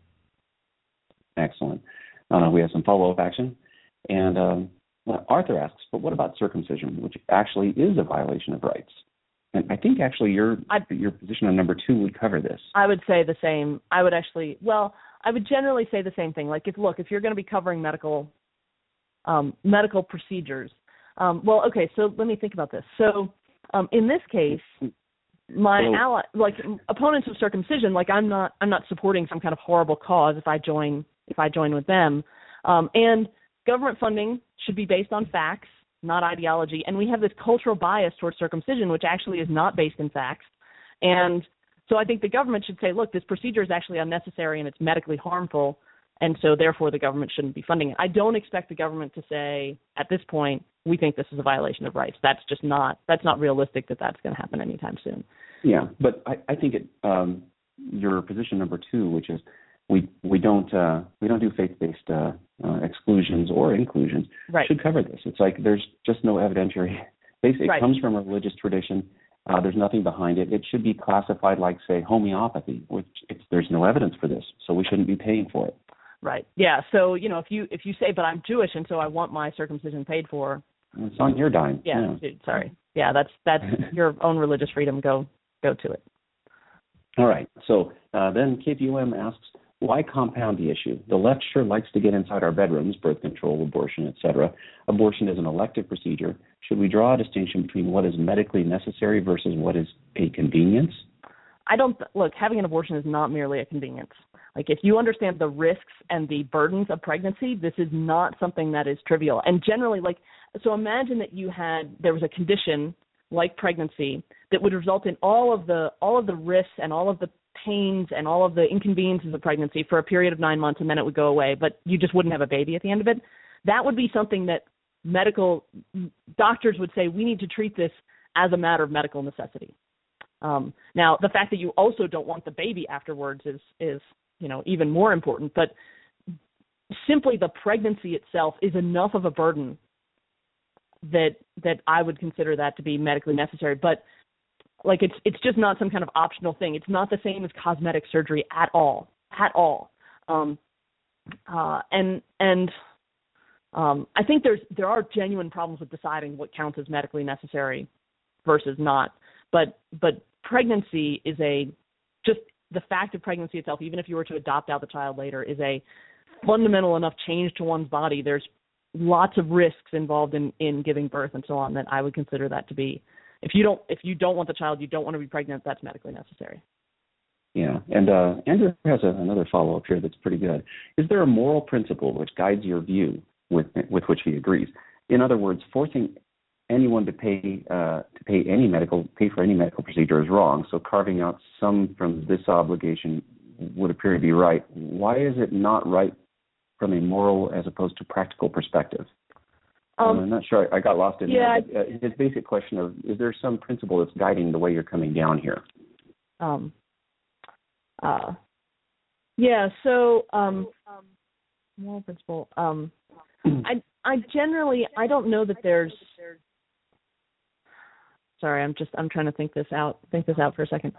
Excellent. Uh, we have some follow-up action. And um, well, Arthur asks, but what about circumcision, which actually is a violation of rights? And I think actually your I'd, your position on number two would cover this. I would say the same. I would actually, well, I would generally say the same thing. Like, if look, if you're going to be covering medical um, medical procedures, um, well, okay. So let me think about this. So um, in this case, my so, ally, like opponents of circumcision, like I'm not, I'm not supporting some kind of horrible cause if I join, if I join with them. Um, and government funding should be based on facts, not ideology. And we have this cultural bias towards circumcision, which actually is not based in facts. And so I think the government should say, look, this procedure is actually unnecessary and it's medically harmful, and so therefore the government shouldn't be funding it. I don't expect the government to say at this point, we think this is a violation of rights. That's just not, that's not realistic that that's going to happen anytime soon. Yeah, but I, I think it, um, your position number two, which is we we don't uh, we don't do faith-based uh, uh, exclusions or inclusions, right. should cover this. It's like there's just no evidentiary base. It right. comes from a religious tradition. Uh, there's nothing behind it. It should be classified like, say, homeopathy, which it's, there's no evidence for this, so we shouldn't be paying for it. Right. Yeah. So you know, if you if you say, but I'm Jewish and so I want my circumcision paid for, it's on your dime. Yeah. yeah. Dude, sorry. Yeah, that's that's your own religious freedom. Go go to it. All right. So uh, then K P U M asks, why compound the issue? The left sure likes to get inside our bedrooms, birth control, abortion, et cetera. Abortion is an elective procedure. Should we draw a distinction between what is medically necessary versus what is a convenience? I don't – look, having an abortion is not merely a convenience. Like, if you understand the risks and the burdens of pregnancy, this is not something that is trivial. And generally, like, so imagine that you had – there was a condition like pregnancy that would result in all of the all of the risks and all of the pains and all of the inconveniences of pregnancy for a period of nine months, and then it would go away, but you just wouldn't have a baby at the end of it. That would be something that medical doctors would say, we need to treat this as a matter of medical necessity. Um, now, the fact that you also don't want the baby afterwards is, is, you know, even more important, but simply the pregnancy itself is enough of a burden that that I would consider that to be medically necessary. But like it's it's just not some kind of optional thing. It's not the same as cosmetic surgery at all, at all. Um, uh, and and um, I think there's there are genuine problems with deciding what counts as medically necessary versus not. But but pregnancy is a just the fact of pregnancy itself, even if you were to adopt out the child later, is a fundamental enough change to one's body. There's lots of risks involved in, in giving birth and so on that I would consider that to be. If you don't if you don't want the child, you don't want to be pregnant, that's medically necessary. Yeah, and uh, Andrew has a, another follow-up here that's pretty good. Is there a moral principle which guides your view with with which he agrees? In other words, forcing anyone to pay uh, to pay any medical pay for any medical procedure is wrong. So carving out some from this obligation would appear to be right. Why is it not right from a moral as opposed to practical perspective? Um, I'm not sure. I, I got lost in yeah, there. But, uh, his basic question of, is there some principle that's guiding the way you're coming down here? Um, uh, yeah, so um, moral principle. Um, I, I generally, I don't know that there's, sorry, I'm just, I'm trying to think this out, think this out for a second.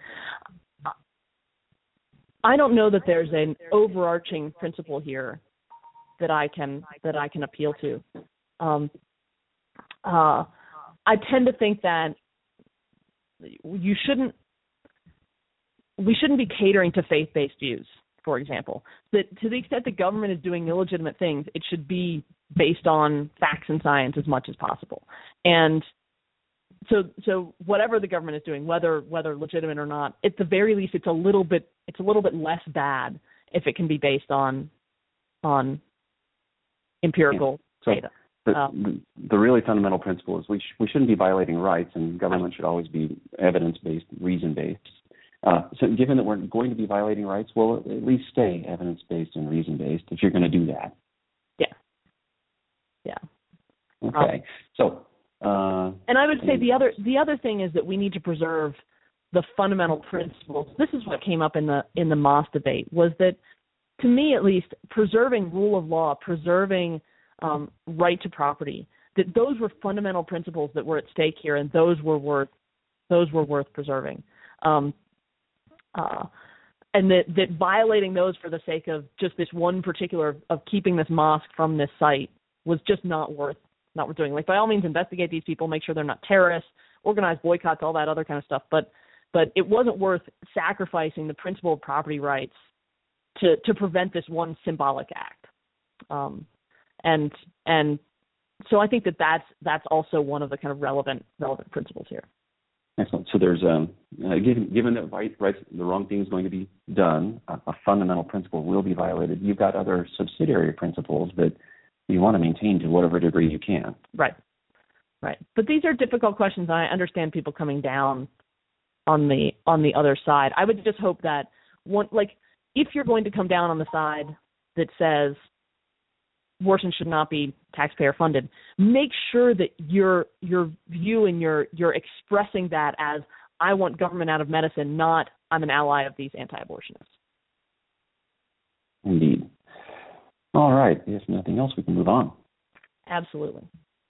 I don't know that there's an overarching principle here that I can that I can appeal to. Um, uh, I tend to think that you shouldn't we shouldn't be catering to faith-based views, for example. That to the extent the government is doing illegitimate things, it should be based on facts and science as much as possible. And so so whatever the government is doing, whether whether legitimate or not, at the very least it's a little bit it's a little bit less bad if it can be based on on empirical yeah. so data. The, um, the, the really fundamental principle is we sh- we shouldn't be violating rights, and government should always be evidence-based, reason-based. Uh, so given that we're going to be violating rights, well, at least stay evidence-based and reason-based if you're going to do that. Yeah. Yeah. Okay. Um, so. Uh, and I would say the other the other thing is that we need to preserve the fundamental principles. This is what came up in the in the Moss debate, was that, to me at least, preserving rule of law, preserving um, right to property, that those were fundamental principles that were at stake here, and those were worth those were worth preserving. Um, uh, and that, that violating those for the sake of just this one particular of keeping this mosque from this site was just not worth not worth doing. Like, by all means, investigate these people, make sure they're not terrorists, organize boycotts, all that other kind of stuff. But but it wasn't worth sacrificing the principle of property rights to to prevent this one symbolic act. Um, and and so I think that that's that's also one of the kind of relevant relevant principles here. Excellent. So there's um, uh, given given that right, right, the wrong thing is going to be done, a, a fundamental principle will be violated. You've got other subsidiary principles that you want to maintain to whatever degree you can. Right, right. But these are difficult questions. I understand people coming down on the on the other side. I would just hope that one, like, if you're going to come down on the side that says abortion should not be taxpayer funded, make sure that your your view and your you're expressing that as I want government out of medicine, not I'm an ally of these anti-abortionists. Indeed. All right. If nothing else, we can move on. Absolutely.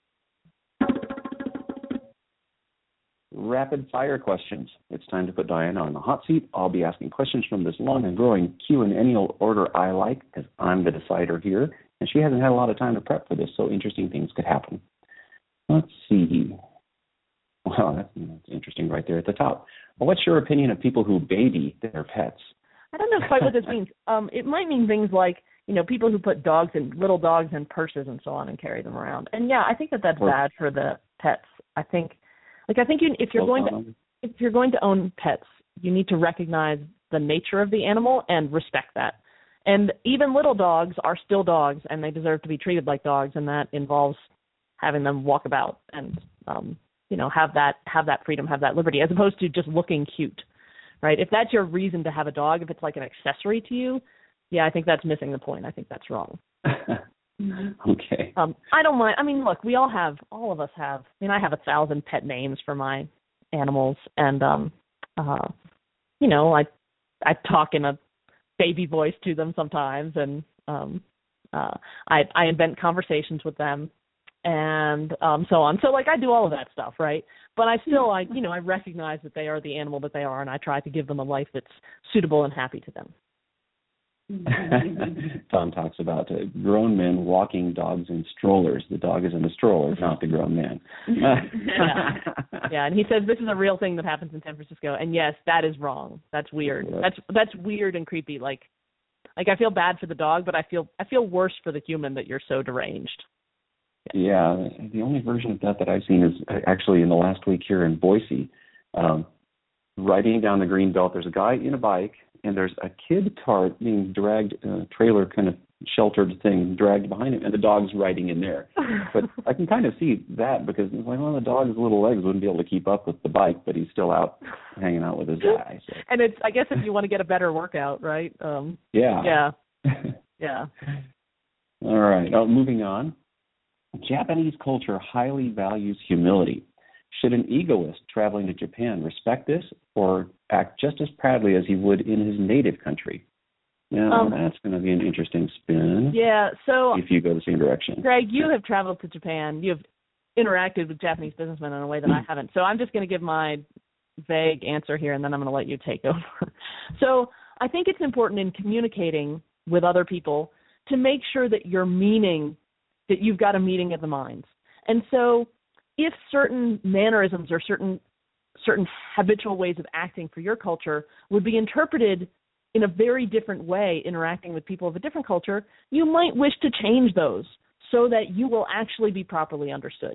Rapid fire questions. It's time to put Diana on the hot seat. I'll be asking questions from this long and growing Q and A order I like, because I'm the decider here, and she hasn't had a lot of time to prep for this, so interesting things could happen. Let's see. Wow, that's, that's interesting right there at the top. Well, what's your opinion of people who baby their pets? I don't know quite what this means. Um, it might mean things like, you know, people who put dogs in little dogs in purses and so on and carry them around. And yeah, I think that that's or, bad for the pets. I think, like, I think you, if you're going to if you're going to own pets, you need to recognize the nature of the animal and respect that. And even little dogs are still dogs, and they deserve to be treated like dogs, and that involves having them walk about and, um, you know, have that have that freedom, have that liberty, as opposed to just looking cute. Right? If that's your reason to have a dog, if it's like an accessory to you, yeah, I think that's missing the point. I think that's wrong. Okay. Um, I don't mind. I mean, look, we all have, all of us have, I mean, I have a thousand pet names for my animals, and, um, uh, you know, I I talk in a baby voice to them sometimes, and um, uh, I, I invent conversations with them, and um, so on. So, like, I do all of that stuff, right? But I still, I, you know, I recognize that they are the animal that they are, and I try to give them a life that's suitable and happy to them. Tom talks about uh, grown men walking dogs in strollers. The dog is in the stroller, not the grown man. yeah. yeah, and he says this is a real thing that happens in San Francisco, and yes, that is wrong. That's weird. That's that's weird and creepy. Like, like I feel bad for the dog, but I feel I feel worse for the human that you're so deranged. Yeah, the only version of that that I've seen is actually in the last week here in Boise. Um, riding down the green belt, there's a guy in a bike, and there's a kid cart being dragged, a uh, trailer kind of sheltered thing dragged behind him, and the dog's riding in there. But I can kind of see that, because it's like, well, the dog's little legs wouldn't be able to keep up with the bike, but he's still out hanging out with his guy. So. And it's, I guess, if you want to get a better workout, right? Um, yeah. Yeah. Yeah. All right. Oh, moving on. Japanese culture highly values humility. Should an egoist traveling to Japan respect this, or act just as proudly as he would in his native country? Now, um, that's going to be an interesting spin. Yeah, so... if you go the same direction. Greg, you have traveled to Japan. You have interacted with Japanese businessmen in a way that I haven't. So I'm just going to give my vague answer here, and then I'm going to let you take over. So I think it's important in communicating with other people to make sure that you're meaning, that you've got a meeting of the minds. And so if certain mannerisms or certain certain habitual ways of acting for your culture would be interpreted in a very different way interacting with people of a different culture, you might wish to change those so that you will actually be properly understood.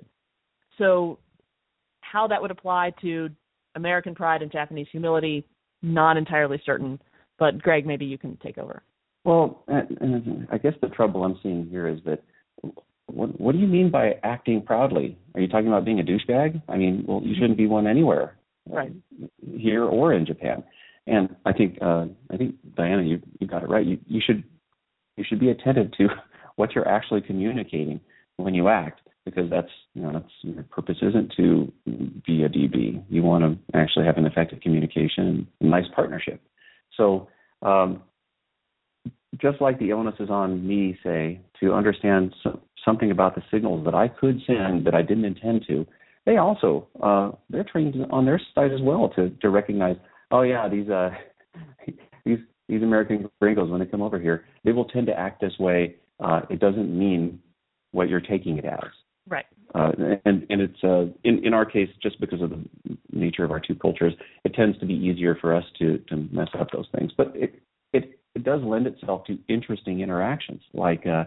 So how that would apply to American pride and Japanese humility, not entirely certain, but Greg, maybe you can take over. Well, I guess the trouble I'm seeing here is that What, what do you mean by acting proudly? Are you talking about being a douchebag? I mean, well, you shouldn't be one anywhere, right? Uh, here or in Japan. And I think, uh, I think Diana, you you got it right. You you should you should be attentive to what you're actually communicating when you act, because that's you know that's your purpose isn't to be a D B. You want to actually have an effective communication and nice partnership. So. Um, Just like the onus is on me, say, to understand so, something about the signals that I could send that I didn't intend to, they also, uh, they're trained on their side as well to, to recognize, oh, yeah, these uh, these these American gringos, when they come over here, they will tend to act this way. Uh, it doesn't mean what you're taking it as. Right. Uh, and and it's, uh, in, in our case, just because of the nature of our two cultures, it tends to be easier for us to, to mess up those things. But it it It does lend itself to interesting interactions. Like uh,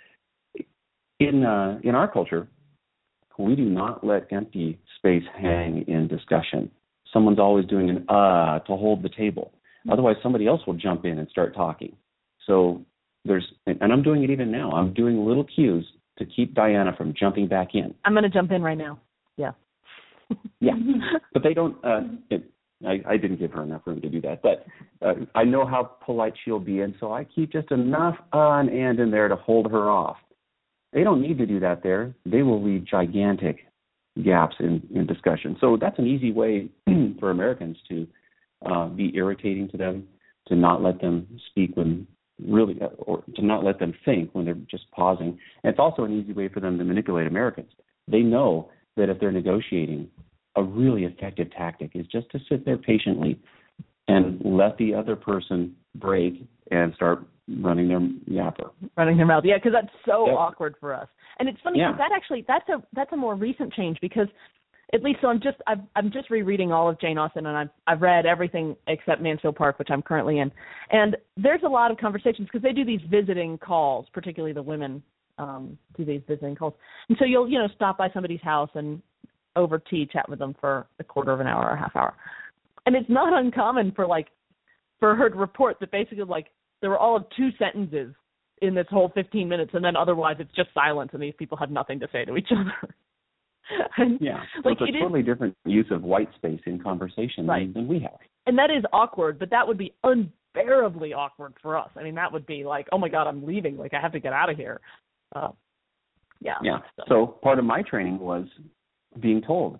in uh, in our culture, we do not let empty space hang in discussion. Someone's always doing an uh to hold the table. Otherwise, somebody else will jump in and start talking. So there's, and I'm doing it even now. I'm doing little cues to keep Diana from jumping back in. I'm going to jump in right now. Yeah. Yeah, but they don't. Uh, it, I, I didn't give her enough room to do that, but uh, I know how polite she'll be, and so I keep just enough on and in there to hold her off. They don't need to do that there. They will leave gigantic gaps in, in discussion. So that's an easy way for Americans to uh, be irritating to them, to not let them speak when really, or to not let them think when they're just pausing. And it's also an easy way for them to manipulate Americans. They know that if they're negotiating, a really effective tactic is just to sit there patiently and let the other person break and start running their yapper. Running their mouth, yeah, because that's so yep. awkward for us. And it's funny yeah. because that actually that's a that's a more recent change because at least so I'm just I've, I'm just rereading all of Jane Austen and I've I've read everything except Mansfield Park, which I'm currently in. And there's a lot of conversations because they do these visiting calls, particularly the women um, do these visiting calls. And so you'll you know stop by somebody's house and over tea chat with them for a quarter of an hour or a half hour. And it's not uncommon for like for her to report that basically like there were all of two sentences in this whole fifteen minutes, and then otherwise it's just silence, and these people have nothing to say to each other. and, yeah, so like, it's a it totally is, different use of white space in conversation right. than, than we have. And that is awkward, but that would be unbearably awkward for us. I mean, that would be like, oh my God, I'm leaving. Like, I have to get out of here. Uh, yeah. Yeah. So. so part of my training was being told,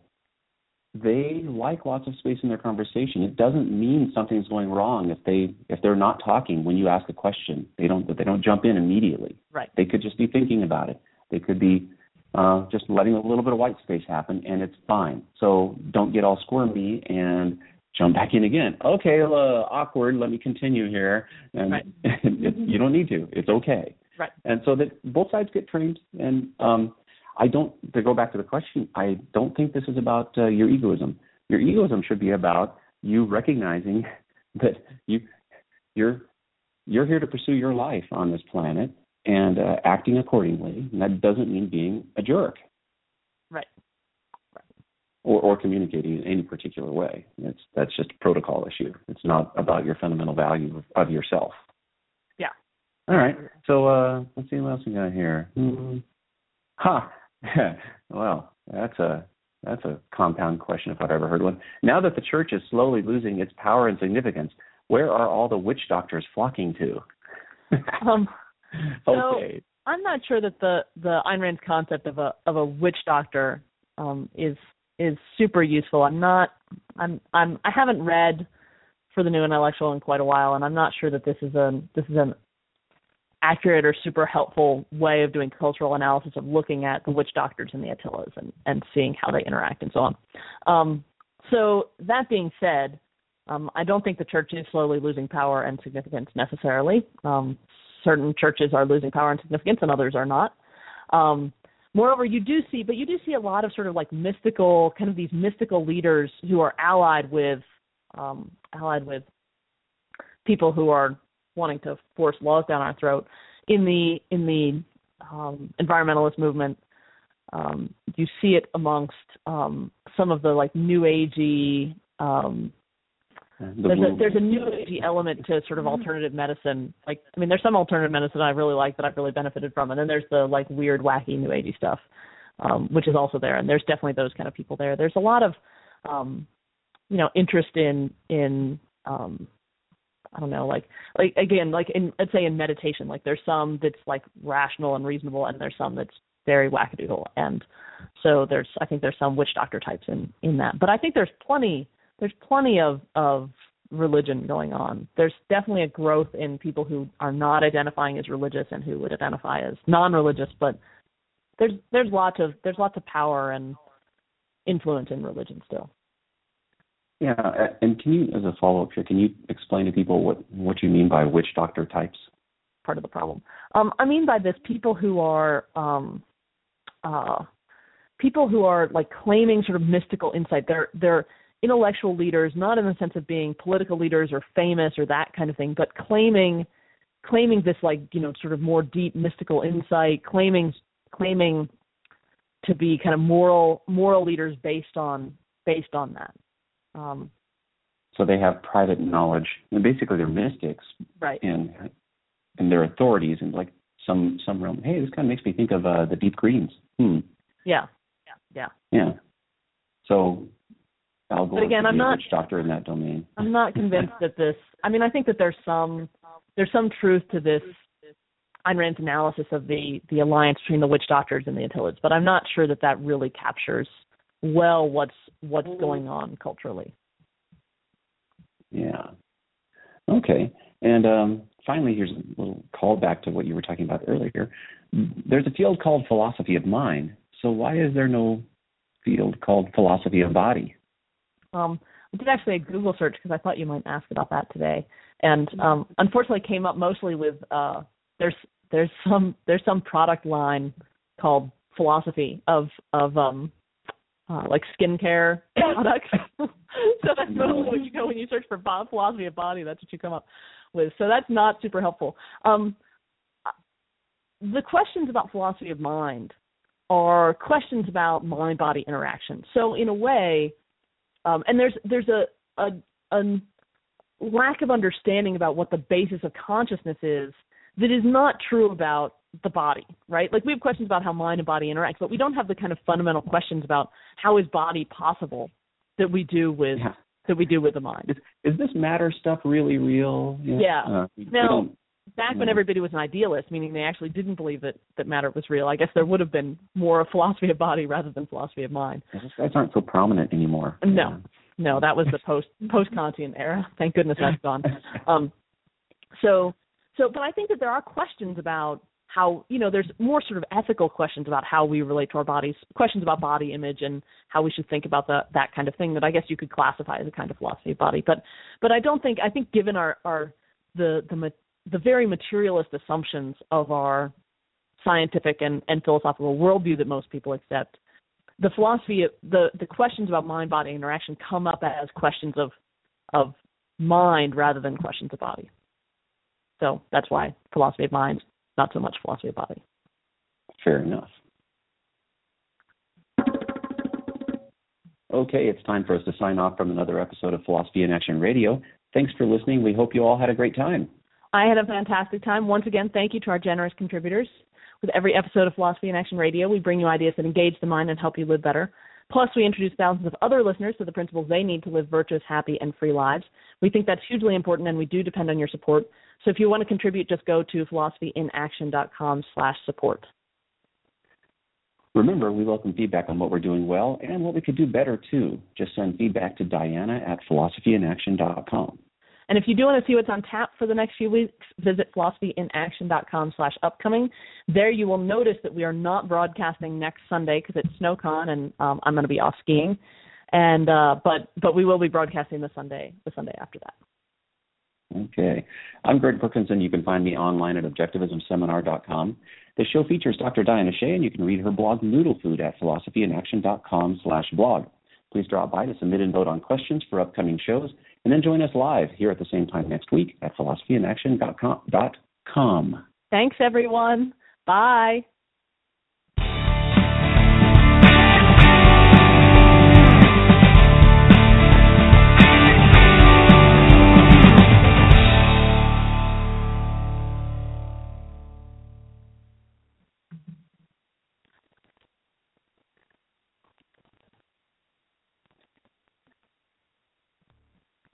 they like lots of space in their conversation. It doesn't mean something's going wrong if they if they're not talking when you ask a question. They don't they don't jump in immediately. Right. They could just be thinking about it. They could be uh, just letting a little bit of white space happen, and it's fine. So don't get all squirmy and jump back in again. Okay, uh, awkward. Let me continue here. And right. you don't need to. It's okay. Right. And so that both sides get trained. And um, I don't, to go back to the question, I don't think this is about uh, your egoism. Your egoism should be about you recognizing that you, you're, you're here to pursue your life on this planet and uh, acting accordingly. And that doesn't mean being a jerk. Right. right. Or, or communicating in any particular way. It's, that's just a protocol issue. It's not about your fundamental value of, of yourself. Yeah. All right. So uh, let's see what else we got here. Mm-hmm. Ha. Huh. Well, that's a that's a compound question if I've ever heard one. Now that the church is slowly losing its power and significance, where are all the witch doctors flocking to? um, so okay. I'm not sure that the, the Ayn Rand's concept of a of a witch doctor um, is is super useful. I'm not I'm I'm I haven't read For the New Intellectual in quite a while, and I'm not sure that this is a this is an accurate or super helpful way of doing cultural analysis of looking at the witch doctors and the Attilas and, and seeing how they interact and so on. Um, so that being said, um, I don't think the church is slowly losing power and significance necessarily. Um, certain churches are losing power and significance and others are not. Um, moreover, you do see, but you do see a lot of sort of like mystical, kind of these mystical leaders who are allied with, um, allied with people who are wanting to force laws down our throat. In the in the um, environmentalist movement, um, you see it amongst um, some of the like new agey. Um, the there's a there's a new agey element to sort of alternative medicine. Like I mean, there's some alternative medicine I really like that I've really benefited from, and then there's the like weird, wacky new agey stuff, um, which is also there. And there's definitely those kind of people there. There's a lot of um, you know interest in in um, I don't know, like, like again, like in, let's say in meditation, like there's some that's like rational and reasonable, and there's some that's very wackadoodle. And so there's, I think there's some witch doctor types in, in that. But I think there's plenty, there's plenty of, of religion going on. There's definitely a growth in people who are not identifying as religious and who would identify as non-religious. But there's, there's lots of, there's lots of power and influence in religion still. Yeah, and can you, as a follow-up here, can you explain to people what, what you mean by witch doctor types? Part of the problem. Um, I mean by this, people who are um, uh, people who are like claiming sort of mystical insight. They're they're intellectual leaders, not in the sense of being political leaders or famous or that kind of thing, but claiming claiming this like you know sort of more deep mystical insight, claiming claiming to be kind of moral moral leaders based on based on that. Um, so they have private knowledge, and basically they're mystics, right? And and they're authorities in like some some realm. Hey, this kind of makes me think of uh, the Deep Greens. Hmm. Yeah, yeah, yeah. Yeah. So Al Gore but again, could I'm be a not witch doctor in that domain. I'm not convinced that this. I mean, I think that there's some there's some truth to this Ayn Rand's analysis of the the alliance between the witch doctors and the Attilids, but I'm not sure that that really captures well what's what's going on culturally. Yeah. Okay. And um, finally, here's a little callback to what you were talking about earlier. There's a field called philosophy of mind. So why is there no field called philosophy of body? Um, I did actually a Google search because I thought you might ask about that today, and um, unfortunately came up mostly with uh, there's there's some there's some product line called philosophy of of um, uh, like skincare products. So that's mostly what you go when you search for philosophy of body. That's what you come up with. So that's not super helpful. Um, the questions about philosophy of mind are questions about mind-body interaction. So in a way, um, and there's there's a, a a lack of understanding about what the basis of consciousness is that is not true about the body, right? Like we have questions about how mind and body interact, but we don't have the kind of fundamental questions about how is body possible that we do with yeah. that we do with the mind. Is, is this matter stuff really real? Yeah. yeah. Uh, we, now, we back yeah. when everybody was an idealist, meaning they actually didn't believe that, that matter was real, I guess there would have been more of philosophy of body rather than philosophy of mind. Those guys aren't so prominent anymore. No, yeah. no, that was the post post Kantian era. Thank goodness that's gone. Um, so, so, but I think that there are questions about how, you know, there's more sort of ethical questions about how we relate to our bodies, questions about body image and how we should think about the, that kind of thing that I guess you could classify as a kind of philosophy of body. But, but I don't think, I think given our, our the, the, the very materialist assumptions of our scientific and, and philosophical worldview that most people accept, the philosophy, the, the questions about mind-body interaction come up as questions of, of mind rather than questions of body. So that's why philosophy of mind, not so much philosophy of body. Fair enough. Okay, it's time for us to sign off from another episode of Philosophy in Action Radio. Thanks for listening. We hope you all had a great time. I had a fantastic time. Once again, thank you to our generous contributors. With every episode of Philosophy in Action Radio, we bring you ideas that engage the mind and help you live better. Plus, we introduce thousands of other listeners to the principles they need to live virtuous, happy, and free lives. We think that's hugely important, and we do depend on your support. So if you want to contribute, just go to philosophyinaction.com slash support. Remember, we welcome feedback on what we're doing well and what we could do better, too. Just send feedback to Diana at philosophyinaction dot com. And if you do want to see what's on tap for the next few weeks, visit philosophyinaction.com slash upcoming. There you will notice that we are not broadcasting next Sunday because it's SnowCon and um, I'm going to be off skiing. And uh, but but we will be broadcasting the Sunday the Sunday after that. Okay. I'm Greg Perkins, and you can find me online at objectivism seminar dot com. The show features Doctor Diana Shea, and you can read her blog Noodle Food at philosophyinaction.com slash blog. Please drop by to submit and vote on questions for upcoming shows, and then join us live here at the same time next week at philosophyinaction dot com. Thanks, everyone. Bye.